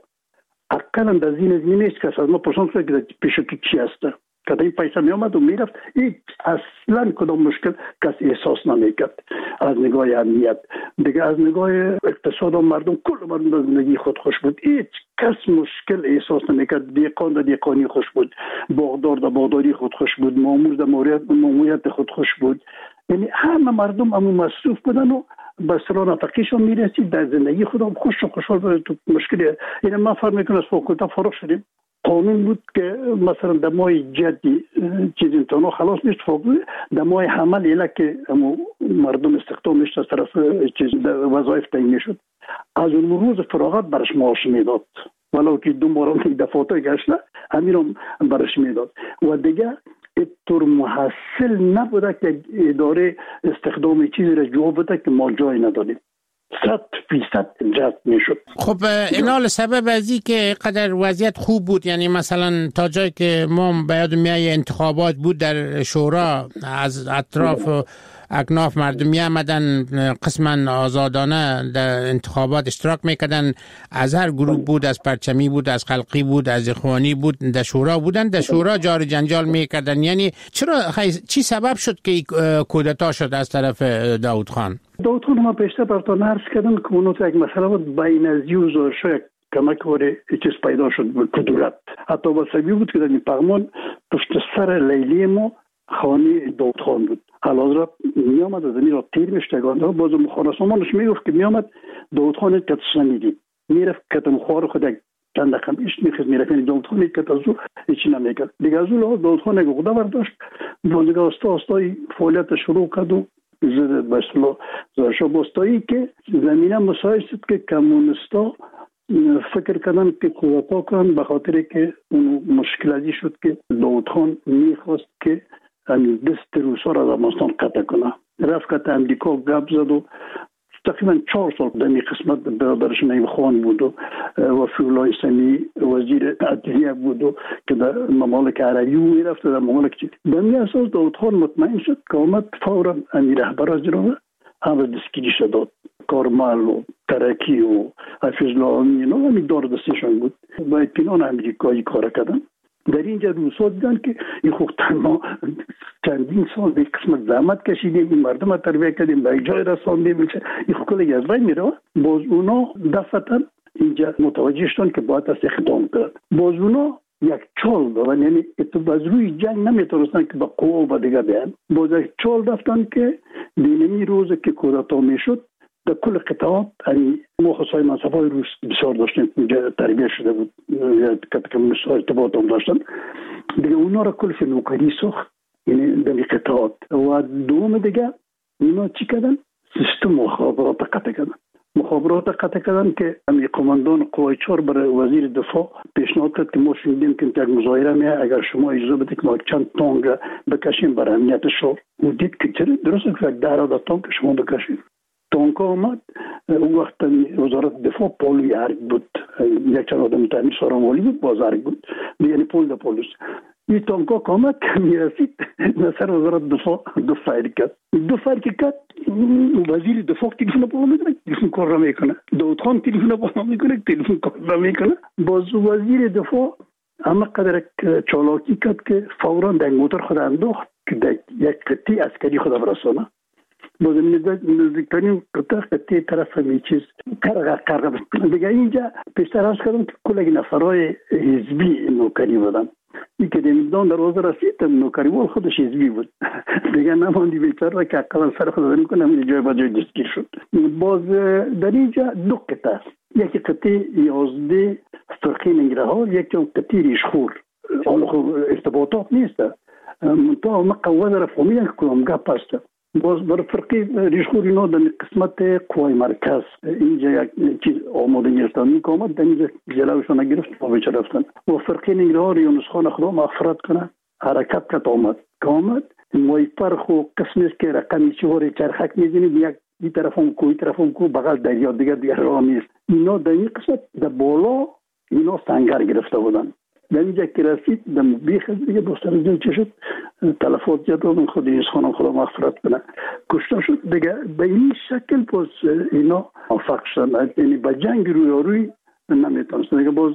اقلا در زین از این نیست که از ما پرسان کرد که پیش تو چی هسته که این پیسه می آمد و میرفت. این اصلا کدام مشکل کس احساس نمیکرد از نگاه امنیت. دیگه از نگاه اقتصاد و مردم، کل مردم از زندگی خود خوش بود، هیچ کس مشکل احساس نمیکرد. دیقان در دیقانی خوش بود، باغدار در باغداری خود خوش بود، مامور در ماموریت خود خوش بود. یعنی همه مردم همون مصروف بودن و به سران اتقیشون میرسید در زندگی خودم خوش و خوشحال بود. مشکلی این ما فرم میکنه از فوکلتا فارغ شدیم. قانون بود که مثلا در ماه جدی چیز امتحانا خلاص میشد، فوق در ماه حمل ایلا که مردم استخدام میشد از طرف چیز وظایف تعیین میشد، از اون روز فراغت برش معاش میداد ولو که دو ماه دفعاتی گشته امیرم برش میداد. و دیگه طور محصل نبوده که اداره استخدام چیزی را جواب بده که ما جای نداریم. صد فیصد جذب میشد. خب اینال سبب ازی که قدر وضعیت خوب بود، یعنی مثلا تا جایی که ما به یاد میای انتخابات بود در شورا، از اطراف و اکناف مردم می آمدن قسما آزادانه در انتخابات اشتراک میکردن، از هر گروه بود، از پرچمی بود، از خلقی بود، از اخوانی بود، در شورا بودن، در شورا جار جنجال میکردن. یعنی چرا چی سبب شد که کودتا شد از طرف داود خان؟ داود خان ما پیشتر براتون عرض کردم که اونو یک مسئله بود بین از یوز و شاید کمک واره چیز پیدا شد کدورت. حتی با سبی بود که در این پغمان پشت سر لیلی ما خانه داود خان بود. حالا می آمد از این را تیر میشتگانده باز مخانه سامانش میگفت که می آمد داود خان کتش نمیدید، میرفت کتم خوار خود چند دقیقه ایش میخواست میرفت. یعنی داود خان کت از او هیچی نمیکرد. دیگه از او لحاظ داود خان یک غده برداشت، دیگه استا استای فعالیت شروع کرد و زد به اصطلاح زارشا باستایی که زمینه مساعد شد که کمونستا فکر کردن که کودتا کنن، به خاطر که اون مشکل ازی شد که داود خان میخواست که همین دست روسا را از افغانستان قطع کنه. رفت که امریکا گپ زد و تقریبا چهار سال در این قسمت برادرش نعیم خان بود و وفی‌الله سمی وزیر عدلیه بود و که در ممالک عربی میرفت در ممالک چی. در این اساس داود خان مطمئن شد که آمد فورا امیر رهبر از جنوبه هم دستگیری شد. کارمل و ترکی و حفیظ الله امین و همین دار دستشان بود. با اطمینان امریکایی کار کردن. در اینجا روسا دیدن که این خوب تنها چندین سال به قسمت زحمت کشیدیم، این مردم رو تربیه کردیم، به جای رساندیم، این خوب کلی از بین میره. باز اونا دفعتا اینجا متوجه شدن که باید از اقدام کرد. باز اونا یک چال دارن، یعنی اتو از روی جنگ نمیتونستن که با قوه و دیگه بیان. باز یک چال دفتن که دینمی روز که کودتا میشد در کل قطعات یعنی ما خصوصا منصفای روس بسیار داشتیم اینجا تربیه شده بود که کمونیست ارتباط هم داشتن دیگه اونا را کل فی نوکری ساخت یعنی در قطعات و دوم دیگه اونا چی کردن؟ سیستم مخابرات قطع کردن مخابرات قطع کردن که امی قماندان قوای چهار برای وزیر دفاع پیشنهاد کرد که ما شنیدیم که یک مظاهره میه اگر شما اجازه بدید که ما چند تانک بکشیم برای امنیت شهر و دید که چرا درسته که یک ده تانک شما بکشید تانک آمد اون وقت وزارت دفاع پول ارگ بود یک چند آدم تامین سارانوالی بود باز ارگ بود یعنی پول ده پولیس این تانک ها آمد که میرسید نصر وزارت دفاع دو فایر کرد دو فایر کرد وزیر دفاع تلفن بالا میکنه تلفن کار را میکنه داود خان تلفن بالا میکنه تلفن کار را میکنه باز وزیر دفاع اما قدر چالاکی کرد که فورا در موتور خود انداخت که در یک قطعه عسکری خود برسانه باز نزدیکترین قطعه قطعه طرف همی چیز قرقه قرقه دیگه اینجا پیشتر هست کردم که کلگی نفرهای حزبی نوکری بودن این که دمیدان در روز رسید نوکری وال خودش حزبی بود دیگه نماندی بیچاره که اقلا سر خود داریم کنم این جای با جای دستگیر شد باز در اینجا دو قطعه است یکی قطعه یازده فرقی نگرهار یکی قطعه ریشخور آن خود ارتباطات نیست منطقه مقوض را فهمیدن که کنم گپ است باز بر فرقی ریشخور اینا در قسمت قوای مرکز اینجا یک چیز آماده گرفتن این که آمد در اینجا جلوشان نگرفت با بیچه رفتن و فرقی نگرهار یونس خان خدا مغفرت کنه حرکت کت آمد که آمد وایپر خو قسمی است که رقمی چهاری چرخک میزنید یک این طرف هم کو این طرف هم کو بغل دریا دیگر دیگر راه نیست اینا در این قسمت در بالا اینا سنگر گرفته بودن در اینجا که رسید در بیخ دیگه بستر زیر چه شد تلفات جد آدم خود اینس خانم خدا مغفرت کنه کشته شد دیگه به این شکل باز اینا موفق شدن یعنی به جنگ روی روی نمیتونست دیگه باز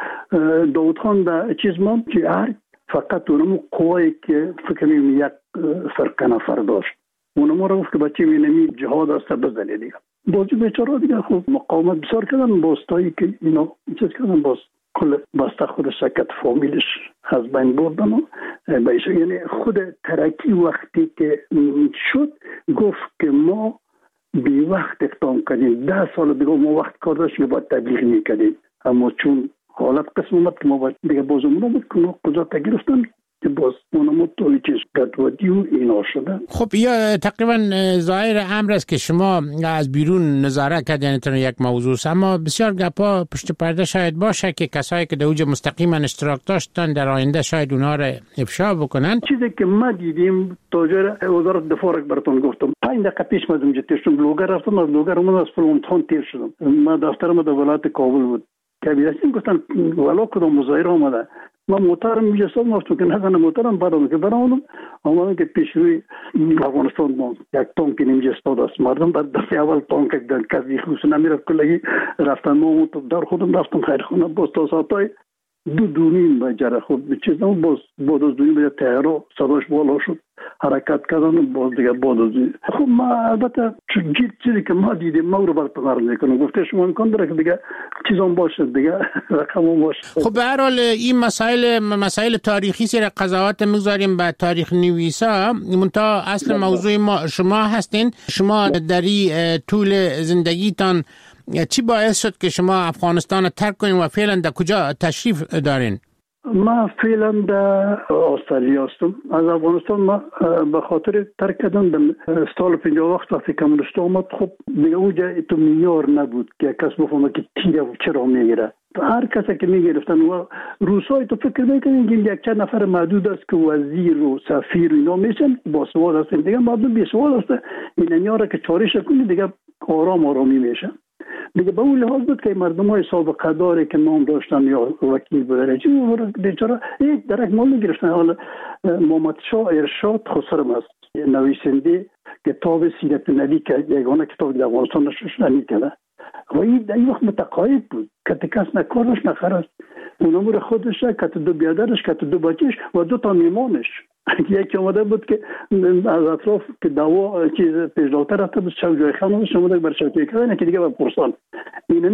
داود خان در چیز ما که هر فقط اونمو قوایی که فکر میم یک فرق نفر داشت اونمو رو گفت که بچه مینمی جهاد است بزنه دیگه بازی بیچاره دیگه خوب مقاومت بسیار کردن باز تایی که اینا چیز کردن باز کل بسته خود سکت فامیلش از بین بردن و بیشه یعنی خود ترکی وقتی که شد گفت که ما بی وقت اقدام کردیم ده سال دیگه ما وقت کار داشت که باید تبلیغ میکردیم اما چون حالت قسم اومد که ما باید دیگه بازمون بود که ما کجا تگرفتن که باز اونمو توی چیز قدودی و اینا شده. خب یا تقریبا ظاهر امر است که شما از بیرون نظارت کرد یعنی تنها یک موضوع است اما بسیار گپا پشت پرده شاید باشه که کسایی که در اوج مستقیما اشتراک داشتن در آینده شاید اونها را افشا بکنن. چیزی که ما دیدیم تاجر وزارت دفاع براتون گفتم پنج دقیقه پیش ما اینجا تیر شدم لوگر رفتم از لوگر اومدم از امتحان تیر شدم ما دفترم در ولایت کابل بود که بیرسیم گفتن والا کدام مظاهره اومده ما موترم میجه سال مفتو که نکنه موترم برام که برامونم آمدن که پیش روی افغانستان ما یک تانک نمیجه استاد است مردم بعد دفعه اول تانک در کسی خصوص نمیرفت کلگی رفتن ما در خودم رفتم خیرخونه باز تا ساعتای دو دونیم بجره خود چیزم باز باز از دونیم بجه تهرا صداش بالا شد حرکت کردن باز دیگه باز از خب ما البته جیب چیزی که ما دیدیم ما رو براتون عرض میکنم گفته شما امکان داره که دیگه چیزام باشه دیگه رقم باشه. خب به هر حال این مسائل مسائل تاریخی سر قضاوت میگذاریم به تاریخ نویسا منتها اصل موضوع ما شما هستین شما در طول زندگیتان چی باعث شد که شما افغانستان ترک کنین و فعلا در کجا تشریف دارین؟ ما فعلا در استرالیا هستم از افغانستان ما به خاطر ترک کردن در سال پنجاه وقت وقتی کمونیست آمد خب دیگه اونجا تو معیار نبود که کس بفهمه که تیر چرا میگیره هر کسی که میگرفتن و روسای تو فکر میکنین که یک چند نفر محدود است که وزیر و سفیر و اینا میشن با سوال هستن دیگه مردم بی سوال هستن این انیاره که چارش کنی دیگه آرام آرامی میشن دیگه به اون لحاظ بود که مردم های سابقه داره که نام داشتن یا وکیل بودن چیزی بیچاره یک درک مال نگرفتن. حالا محمد شاه ارشاد خسرم است نویسنده کتاب سیرت نبی که یگانه کتاب در افغانستان نشر کرده و این در این وقت متقاعد بود که کس نکارش نخرست اون امور خودش که دو بیادرش که دو بچهش و دو تا میمانش یکی آمده بود که از اطراف که دوا چیز پیشلاتر رفته بود شو جای خانمش آمده بر شوکه کردن که دیگه بر پرسان اینمی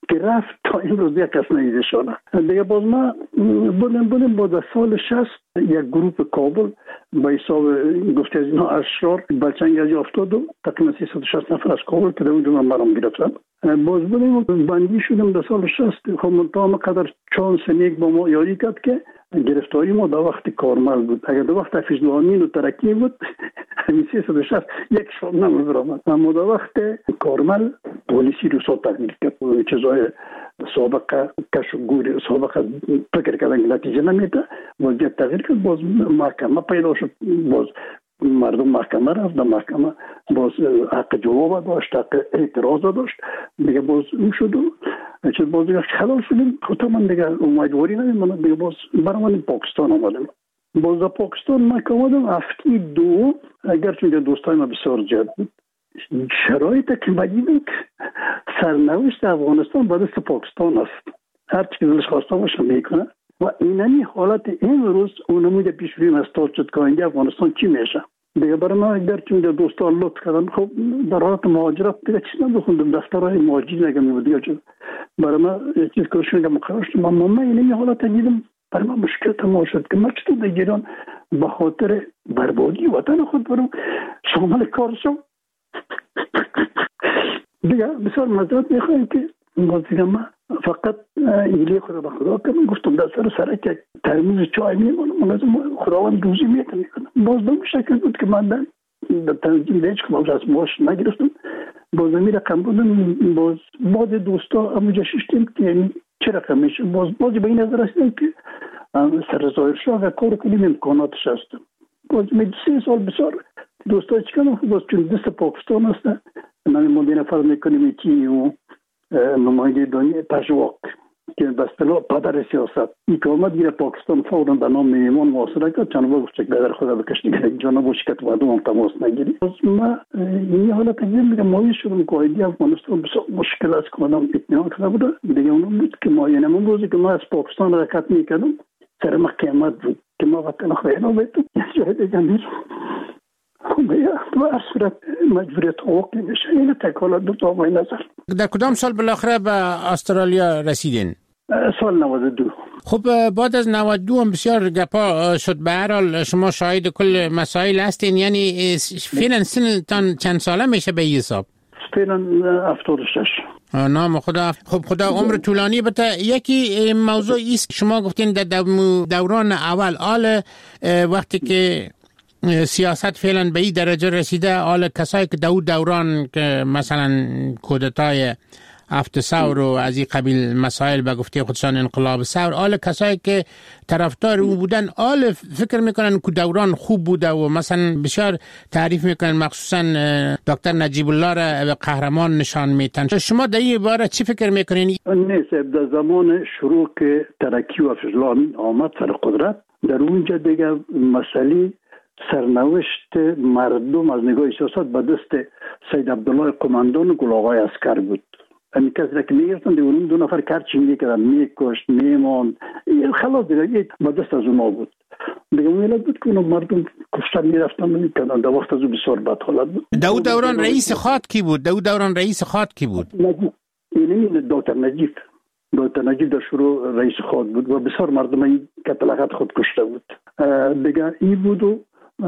که رفت تا این روز یک کس ندیده شده. دیگه باز ما بودیم بودیم با در سال شصت یک گروپ کابل با حساب گفته از اینها اشرار بلچنگ از افتاد و تقریبا سیصد و شصت نفر از کابل که در اونجا من برام گرفتن. باز بودیم بندی شدیم در سال شصت. خب منطقه قدر چند سنیک با ما یاری کرد که گرفتاری ما در وقت کارمل بود. اگر در وقت حفیظ الامین و ترکی بود همین سیصد و شصت یک شام نمی برآمد. اما در وقت کارمل پلیسی رو سال تغییر کرد. چیزای سابقه کشف گوری سابقه فکر کردن که نتیجه نمیده وضعیت تغییر کرد. باز محکمه پیدا شد. باز مردم محکمه رفت. در محکمه باز حق جواب داشت، حق اعتراض داشت. دیگه باز اون شد و چه باز دیگه خلاص شدیم. خودم من دیگه امیدواری ندیم. من دیگه باز برام پاکستان آمدم. باز در پاکستان من که آمدم هفته دو اگرچه دوستای ما بسیار زیاد بود. شرایط که بدیدم که سرنوشت افغانستان با دست پاکستان است. هر چی دلش خواسته باشه میکنه و اینمی حالت این روز اونموی پیش روی مستاد شد که اینجا افغانستان چی میشه. دیگه برای ما اگرچه دوستان لطف کردن خب در حالت مهاجرت دیگه چیز نمیخوندم دفترهای مهاجری نگه میبود دیگه برای ما چیز کارشون که مقرار شد. من من اینمی حالت دیدم برای من مشکل تمام شد که من چطور در ایران به خاطر بربادی وطن خود برم شامل کار شد. دیگه بسیار مذارت میخوایم که باز دیگه من فقط ایلی خدا به خدا کنم. گفتم در سر سر که ترمیز چای میمونم از خداوند روزی میتونم باز به شکل بود که من در تنظیم دیگه که باز از معاش نگرفتم. باز امیر رقم بودم. باز باز دوستا اموجه ششتیم که یعنی چه رقم میشه. باز باز به این نظر هستیم که سر ظاهر شاه و کار کنیم امکاناتش هستم. باز می سه سال بسیار دوستای چکنم باز چون دست پاکستان هستن من مدیر فرض میکنیم چینی و نماینده دنیا پژواک که به اصطلاح پدر سیاست این که آمد گیره پاکستان فوراً به نام میمان محاصره کرد. چند بار گفت که در خدا بکش دیگه جانا با شکت مردم هم تماس نگیری. باز من این حالت دیدم دیگه مایز شدم که ایدی افغانستان بسیار مشکل است که مردم اطمینان کرده بود. دیگه اونم بود که ما یعنی من روزی که ما از پاکستان حرکت میکردم سر ما قیامت بود که ما وطن خیلی بیتم یه جای دیگه میرم. خب یا تو هر صورت مجبوریت حقوقی میشه. این تکالات دو تا آقای نظر. در کدام سال بالاخره به استرالیا رسیدین؟ سال نود و دو. خب بعد از نود و دو هم بسیار گپا شد. به هر حال شما شاهد کل مسائل هستین. یعنی فعلا سنتان چند ساله میشه به این حساب؟ فعلا هفتاد و شش. نام خدا. خب خدا عمر طولانی بده. یکی موضوع است شما گفتین در دوران اول آل وقتی که سیاست فعلا به این درجه رسیده آل کسایی که دو دوران که مثلا کودتای هفت ثور و از این قبیل مسائل به گفته خودشان انقلاب ثور آل کسایی که طرفدار او بودن آل فکر میکنن که دوران خوب بوده و مثلا بسیار تعریف میکنن مخصوصا دکتر نجیب الله را قهرمان نشان میتن. شما در این باره چی فکر میکنین؟ نه صاحب در زمان شروع که ترکی و حفیظ الله امین آمد سر قدرت در اونجا دیگه مسئله سرنوشت مردم از نگاه سیاست به دست سید عبدالله قماندان و گل آقای عسکر بود. همین کسی که میگفتن دیگه اون دو نفر کرچی میکردن میکشت میمان خلاص دیگه به دست از اونا بود. دیگه اون علت بود که اون مردم کشتن میرفتن میکردن. در وقت از اون بسیار بد حالت بود. دو دوران رئیس خات کی بود؟ دو دوران رئیس خات کی بود؟ نجیب. این دکتر نجیب. دکتر نجیب در شروع رئیس خات بود و بسیار مردم این کتلقت خود کشته بود. دیگه این بود و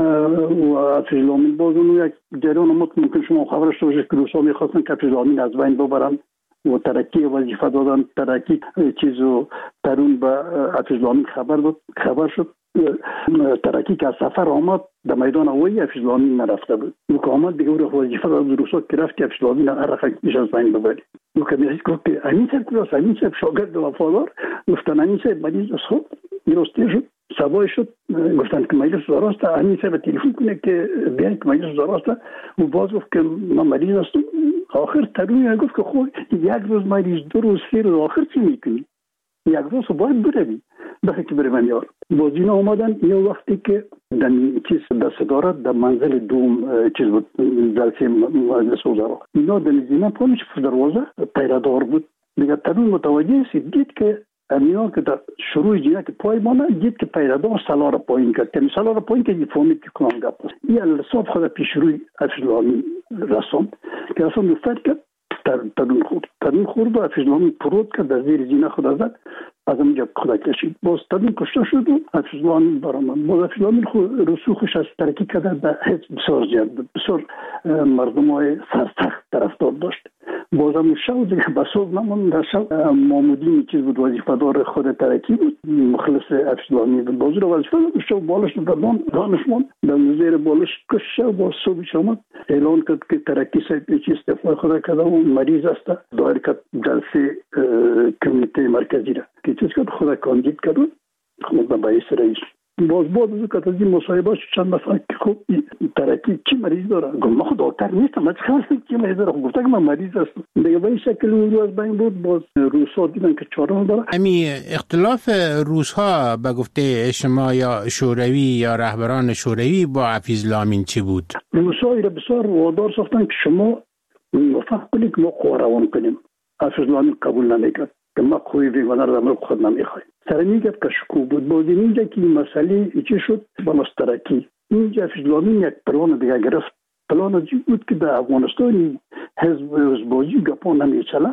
و حفیظ الله امین باز اون یک جریان ممکن شما خبرش داشته که روسا میخواستن که حفیظ الله امین از بین ببرن و ترکی وظیفه دادن. ترکی چیزو ترون به حفیظ الله امین خبر بود خبر شد. ترکی که از سفر آمد در میدان هوایی حفیظ الله امین نرفته بود. او که آمد دیگه او وظیفه داد روسا که رفت که حفیظ الله امین هر رقم میش از بین ببری. او که میگه که امین صاحب کلاس امین صاحب شاگرد وفادار گفتن امین صاحب مریض است. خب درسته شد. سبای شد گفتن که مجلس وزرا است. همین صاحب تلفن کنه که بیان که مجلس وزرا است و باز گفت که من مریض هستم. آخر ترون گفت که خب یک روز مریض دو روز سه روز آخر چی میکنی؟ یک روز باید بروی بخی که بروی من یار. باز اینا آمدن یه وقتی که در چیز در صدارت در منزل دوم چیز بود جلسه مجلس وزرا اینا در نزدینا پانش دروازه پیرادار بود. دیگه ترون متوجه سید دید که امینا که در شروع جینا که پای مانه دید که پیرادار سالار پایین کرد که سالار پایین که فهمید که کنان گپ است. این الصاف خود پیش روی حفیظ الله امین رساند که اصلا مفتر کرد ترون خورد ترون خورد و حفیظالله پرود که در زیر زینه خود زد از اونجا خدا کشید باز ترون کشته شد و حفیظالله برآمد باز حفیظالله رسوخش از ترکی کرده به حزب بسیار زیاد بسیار مردم های سرسخت طرفدار داشت باز هم شو دیگه بسوز نمون در شو مامودین چیز بود وظیفه دار خود ترکی بود مخلص حفیظالله بود باز رو وظیفه دار شو بالش دادن دانشمند در زیر بالش کش شو باز صبحش آمد اعلان کرد که ترکی سایت چیز استعفا خدا کرده و مریض است دایر کرد جلسه کمیته مرکزی را که چیز کرد خدا کاندید کرد خود به رئیس رئیس باز باز از که از این مصاحبه چند دفعه که خب ترکی چی مریض داره گفت من خود دکتر نیستم من خبر چی مریض داره گفت که من مریض هستم دیگه به این شکل اون از بین بود باز روس‌ها دیدن که چاره نداره امی اختلاف روس‌ها به گفته شما یا شوروی یا رهبران شوروی با حفیظالله چی بود روس‌ها را بسیار وادار ساختن که شما موفق کنید که ما قوه روان کنیم حفیظالله قبول نمیکرد که ما قوی بیگانه را در خود نمیخوایم سر میگه که شکوه بود باز اینجا که این مسئله چی شد بالاست ترکی اینجا حفیظالله یک پلان دیگه گرفت پلان ازی بود که در افغانستان حزب حزبازی گپا نمیچله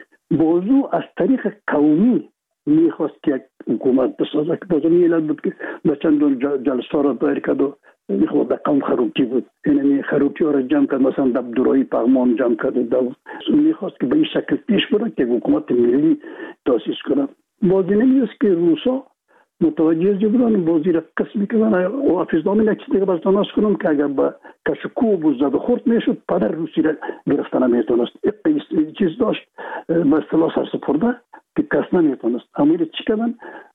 بازو از طریق قومی میخواست که یک حکومت بسازه که بازو میلد بود که به چندان جلسه را دایر کرد و میخواد در قوم خروطی بود اینمی خروطی ها را جمع کرد مثلا در دورایی پغمان جمع کرد و میخواست که به این شکل پیش بره که حکومت ملی تاسیس کنه بازی نمیست که روسا متوجه بودن بازی را قسمی کردن و حفیظالله یک چیز دیگه باز تناس کنم که اگر با کشکوب و زد و خورد میشد پدر روسی را گرفتن نمیتونست یک چیز داشت به اصطلاح سرسپرده که کس نمیتونست اما چی کردن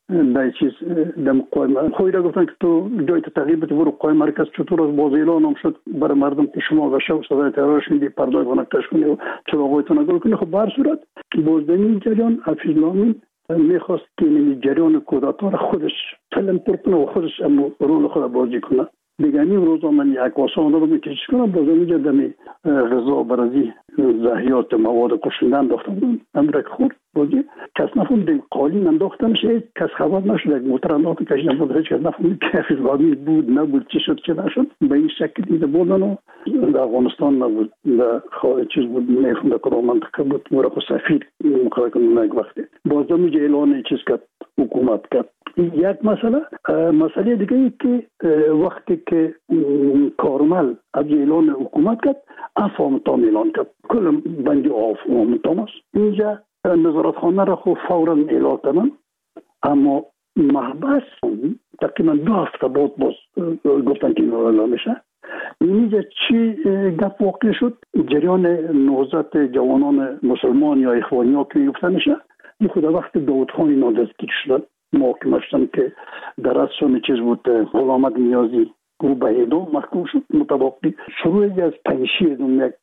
در چیز دم قوی خوی را گفتن که تو جای تغییر بده برو قوی مرکز چطور از باز اعلان هم شد برای مردم که شما غشه و صدای ترورش میدی پردای بانکتش کنی و چراغایتون گل کنی خب بر صورت بازدنی جریان حفیظالله میخواست که این جریان کودتا را خودش فلم پر کنه و خودش رول خود بازی کنه دیگه این روزا من یک واسه رو میکشش کنم باز اینجا دمی غذا برازی زهیات مواد کشنده انداختم بودم امرک خورد بازی کس نفهم دیگه قالین انداختنش هیچ کس خبر نشد یک موتر انداخت کشیدن بود هیچ کس نفهم که حفیظالله بود نبود چی شد چی نشد به این شکل دیده بودن و در افغانستان نبود در خواهد چیز بود نیفون در کدام منطقه بود مرخ و سفیر مقابل کنم یک وقتی باز میجه اعلان چیز کرد حکومت کرد یک مسئله مسئله دیگه ای که وقتی که کارمل از اعلان حکومت کرد افامتان اعلان کرد کل بندی افامتان است اینجا نظارتخانه را خود فورا اعلان کردن اما محبس تقریبا دو هفته بعد باز گفتن که اعلان میشه اینجا چی گپ واقع شد جریان نهضت جوانان مسلمان یا اخوانی ها که گفتن میشه این خود وقت داود خان اینا دستگیر شدن محاکمه شدن که در اصل چیز بود غلام احمد نیازی او به اعدام محکوم شد متوقی شروع از پنجشیر یک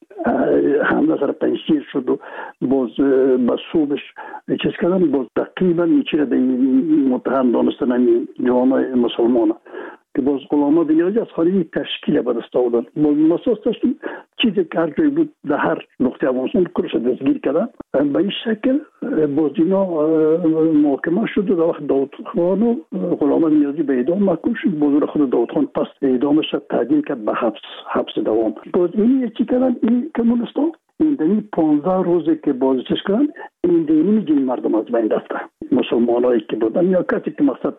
حمله سر پنجشیر شد و باز به صوبش چیز کردن باز تقریبا میچه در این متهم دانستن این جوانای مسلمان که باز غلام احمد نیازی از خالی تشکیل به دست آوردن باز مساس داشتیم چیزی که هر جایی بود در هر نقطه افغانستان کلش دستگیر کردن به این شکل باز اینا محاکمه شد و در وقت داود خان و غلام احمد نیازی به اعدام محکوم شد باز خود داود خان پس اعدامش تعدیل کرد به حبس حبس دوام باز این چی کردن این کمونستان این دنی پانزده روزه که باز چیز کردن این دینی جین مردم از بین رفته مسلمان هایی که بودن یا کسی که مقصد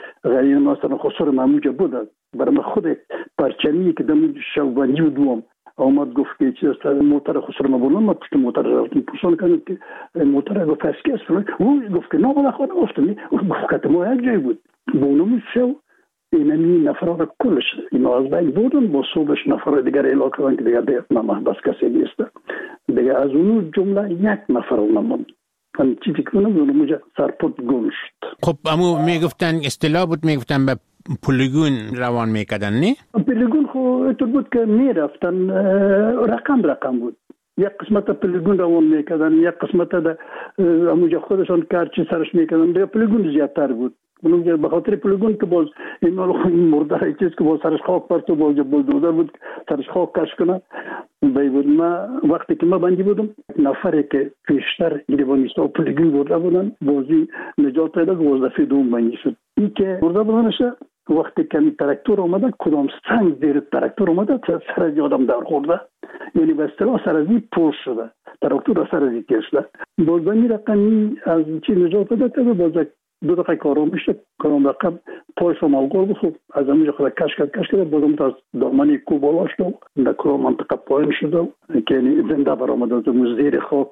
غیر مثلا خسر معموجه بودن برای خود پرچمی که دمی شوبانی و دوام آمد گفت که چیز است موتر خسر ما بودن ما پشت موتر رفتیم پوشان کردیم که موتر گفت فسکی است او گفت که نه بالا خواهد گفتم گفت که ما یک جای بود بونمی شو اینمی نفرات کلش اینا از بین بودن با صوبش نفرات دیگر اعلام کردن که دیگر دیگر محبس کسی نیست دیگر از اون جمله یک نفر نموند من چی فکر کنم اون موجه سرپوت گل شد خب امو میگفتن اصطلاح بود میگفتن به پولیگون روان میکردن نه؟ پولیگون خو تو بود که میرفتن رقم رقم بود یک قسمت پلیگون روان میکردن یک قسمت در اموجه خودشان کارچی سرش میکردن دیگه پلیگون زیادتر بود اونم به خاطر پلیگون که باز این این مرده چیز که باز سرش خاک پرت و باز بلدوزر بود سرش خاک کش کنه بای بود ما وقتی که ما بندی بودم نفری که پیشتر گریبانیستا و پلیگون برده بودن بازی نجات پیدا که وظیفه دوم بندی شد این که برده بودنشه وقتی که این تراکتور اومده کدام سنگ زیر تراکتور اومده سر از آدم در خورده یعنی به اصطلاح سر ازی پوش شده تراکتور اثر از این شده باز به این رقمی از چی نجات پیدا کرده باز دو دقیقه کارام میشه کارام رقم پایش رو مالگار بود از همینجا خود کش کرد کش کرد بازم تا دامنی کو بالا شد در کرام منطقه پایین شد که زنده برآمد از زیر خاک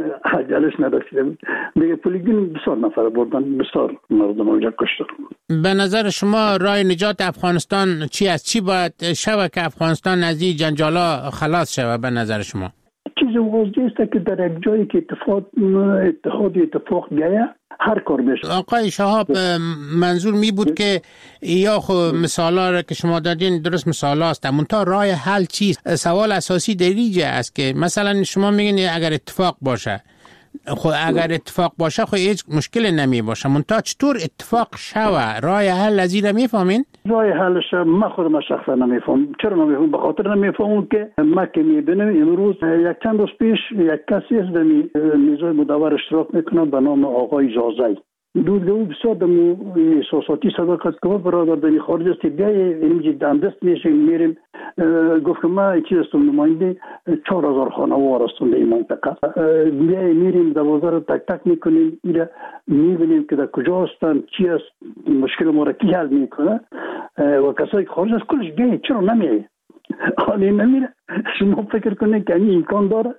عجلش نرسیده بود دیگه پلیگین بسیار نفر بردن بسیار مردم اونجا کشتن. به نظر شما راه نجات افغانستان چی است؟ چی باید شود که افغانستان از این جنجالا خلاص شود به نظر شما؟ چیز واضحه است که در یک جایی که اتفاق اتحاد اتفاق گیه هر کار بشه. آقای شهاب منظور می بود که یا خو مثالا را که شما دادین درست مثالا است منتها راه حل چیست؟ سوال اساسی در اینجا است که مثلا شما میگین اگر اتفاق باشه خو اگر اتفاق باشه خو هیچ مشکل نمی باشه منتها چطور اتفاق شوه راه حل از این میفهمین؟ راه حلش من خودم شخصا نمیفهم. چرا نمیفهم؟ به خاطر نمیفهمم که ما که میبینم امروز یک چند روز پیش یک کسی از دمی نیروی مدور اشتراک میکنه به نام آقای جازی دودگاه او بسیار دمو احساساتی صداقت که برادر دمی خارج است بیایی اینجا دندست میشیم میریم گفت که ما چیز استم نماینده چهار هزار خانوار هستم در این منطقه بیایی میریم دوازده رو تک تک میکنیم ایره میبینیم که در کجا هستن چی است مشکل ما را کی حل میکنه و کسایی که خارج است کلش بیایی چرا نمیایی حالی نمیره شما فکر کنید که این امکان داره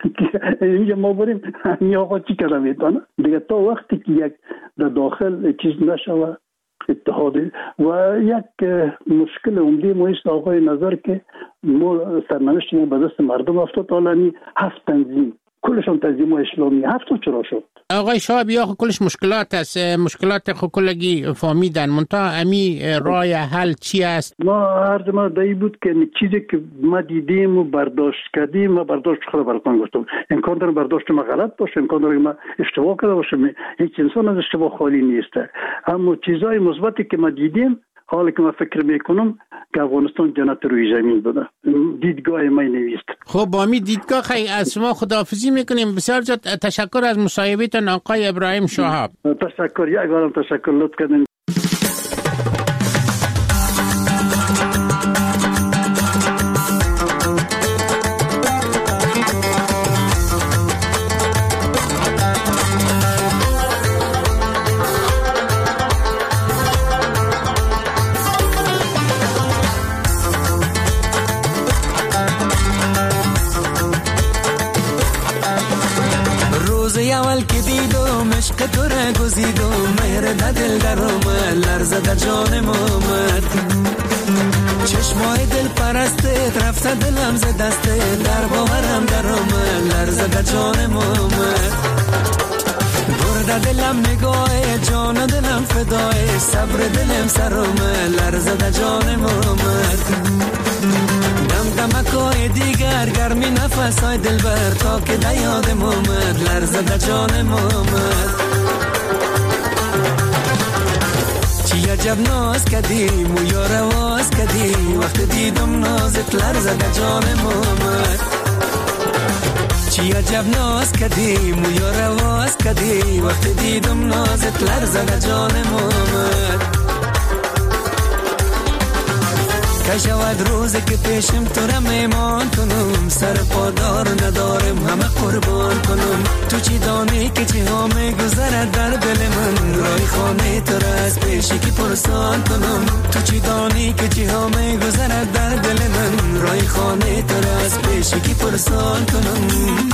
که اینجا ما بریم این آقا چی کرده میتونه دیگه تا وقتی که یک در داخل چیز نشوه اتحادی و یک مشکل عمده ما است آقای نظر که ما سرنوشت ما به دست مردم افتاد حالا هفت تنظیم کلشون تنظیم اسلامی هفت چرا شد آقای شهاب یا کلش مشکلات است مشکلات خو کلگی فهمیدن منتها امی راه حل چی است؟ ما عرض ما دایی بود که چیزی که ما دیدیم و برداشت کردیم ما برداشت خود براتون گفتم امکان داره برداشت ما غلط باشه امکان داره ما اشتباه کرده باشیم هیچ انسان از اشتباه خالی نیست اما چیزای مثبتی که ما دیدیم حالا که من فکر میکنم که افغانستان جنت روی زمین بوده دیدگاه ما نویست. خب با می دیدگاه خیلی از شما خداحافظی میکنیم بسیار جد تشکر از مصاحبهتون آقای ابراهیم شهاب. تشکر یک بارم تشکر لطف کردین. اول که دیدم عشق تو را گزیدم مهر در دل در اومد لرزه در جانم اومد چشمای دل پرستت رفته دلم ز دستت در باورم در اومد لرزه در جانم اومد برده دلم نگاه جان دلم فدای صبر دلم سر اومد لرزه در جانم اومد دم دمکای دیگر گرمی نفسای دل بر تا که در یادم اومد لرزه در جانم اومد چی عجب ناز کدیم و یا رواز کدیم وقت دیدم نازت لرزه در جانم اومد چی عجب ناز کدیم و یا رواز کدیم وقت دیدم نازت لرزه در جانم اومد که شود روزی که پیشم تو را میمان کنم سر پادار ندارم همه قربان کنم تو چی دانی که چی ها میگذرد در دل من رای خانه تو را از پیشی که پرسان کنم تو چی دانی که چی ها میگذرد در دل من رای خانه تو را از پیشی که پرسان کنم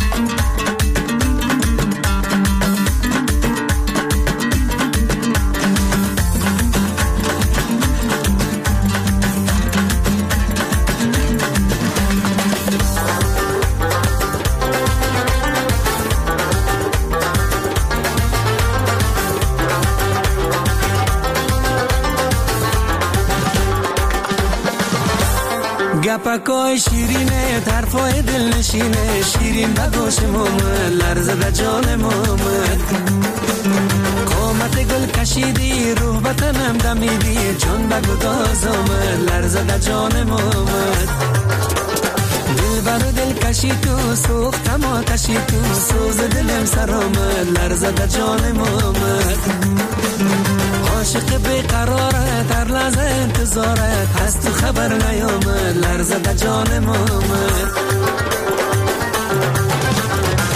گپکای شیرینه طرفای دل نشینه شیرین بگوشم اومد لرزه در جانم اومد قامت گل کشیدی روح بطنم دمیدی چون بگو داز اومد لرزه در جانم اومد دل برو دل کشی تو سوختم آتشی تو سوز دلم سر اومد لرزه در جانم اومد عاشق بیقراره در لحظه انتظارت هست تو خبر نیامد لرزه در جانم اومد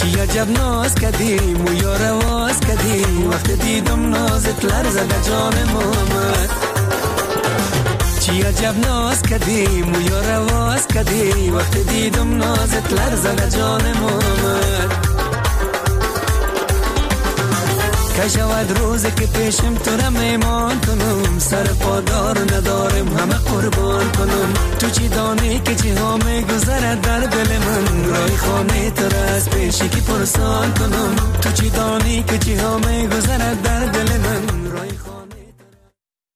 چی عجب ناز کدیم و یا رواز کدیم وقت دیدم نازت لرزه در جان محمد چی عجب ناز کدیم و یا رواز کدیم وقت دیدم نازت لرزه در جان محمد که شود روزی که پیشم تو را میمان کنم سر پادار ندارم همه قربان کنم تو چی دانی که چی ها میگذرد در دل من رای خانه تو را از پیشی که پرسان کنم تو چی دانی که چی ها میگذرد در دل من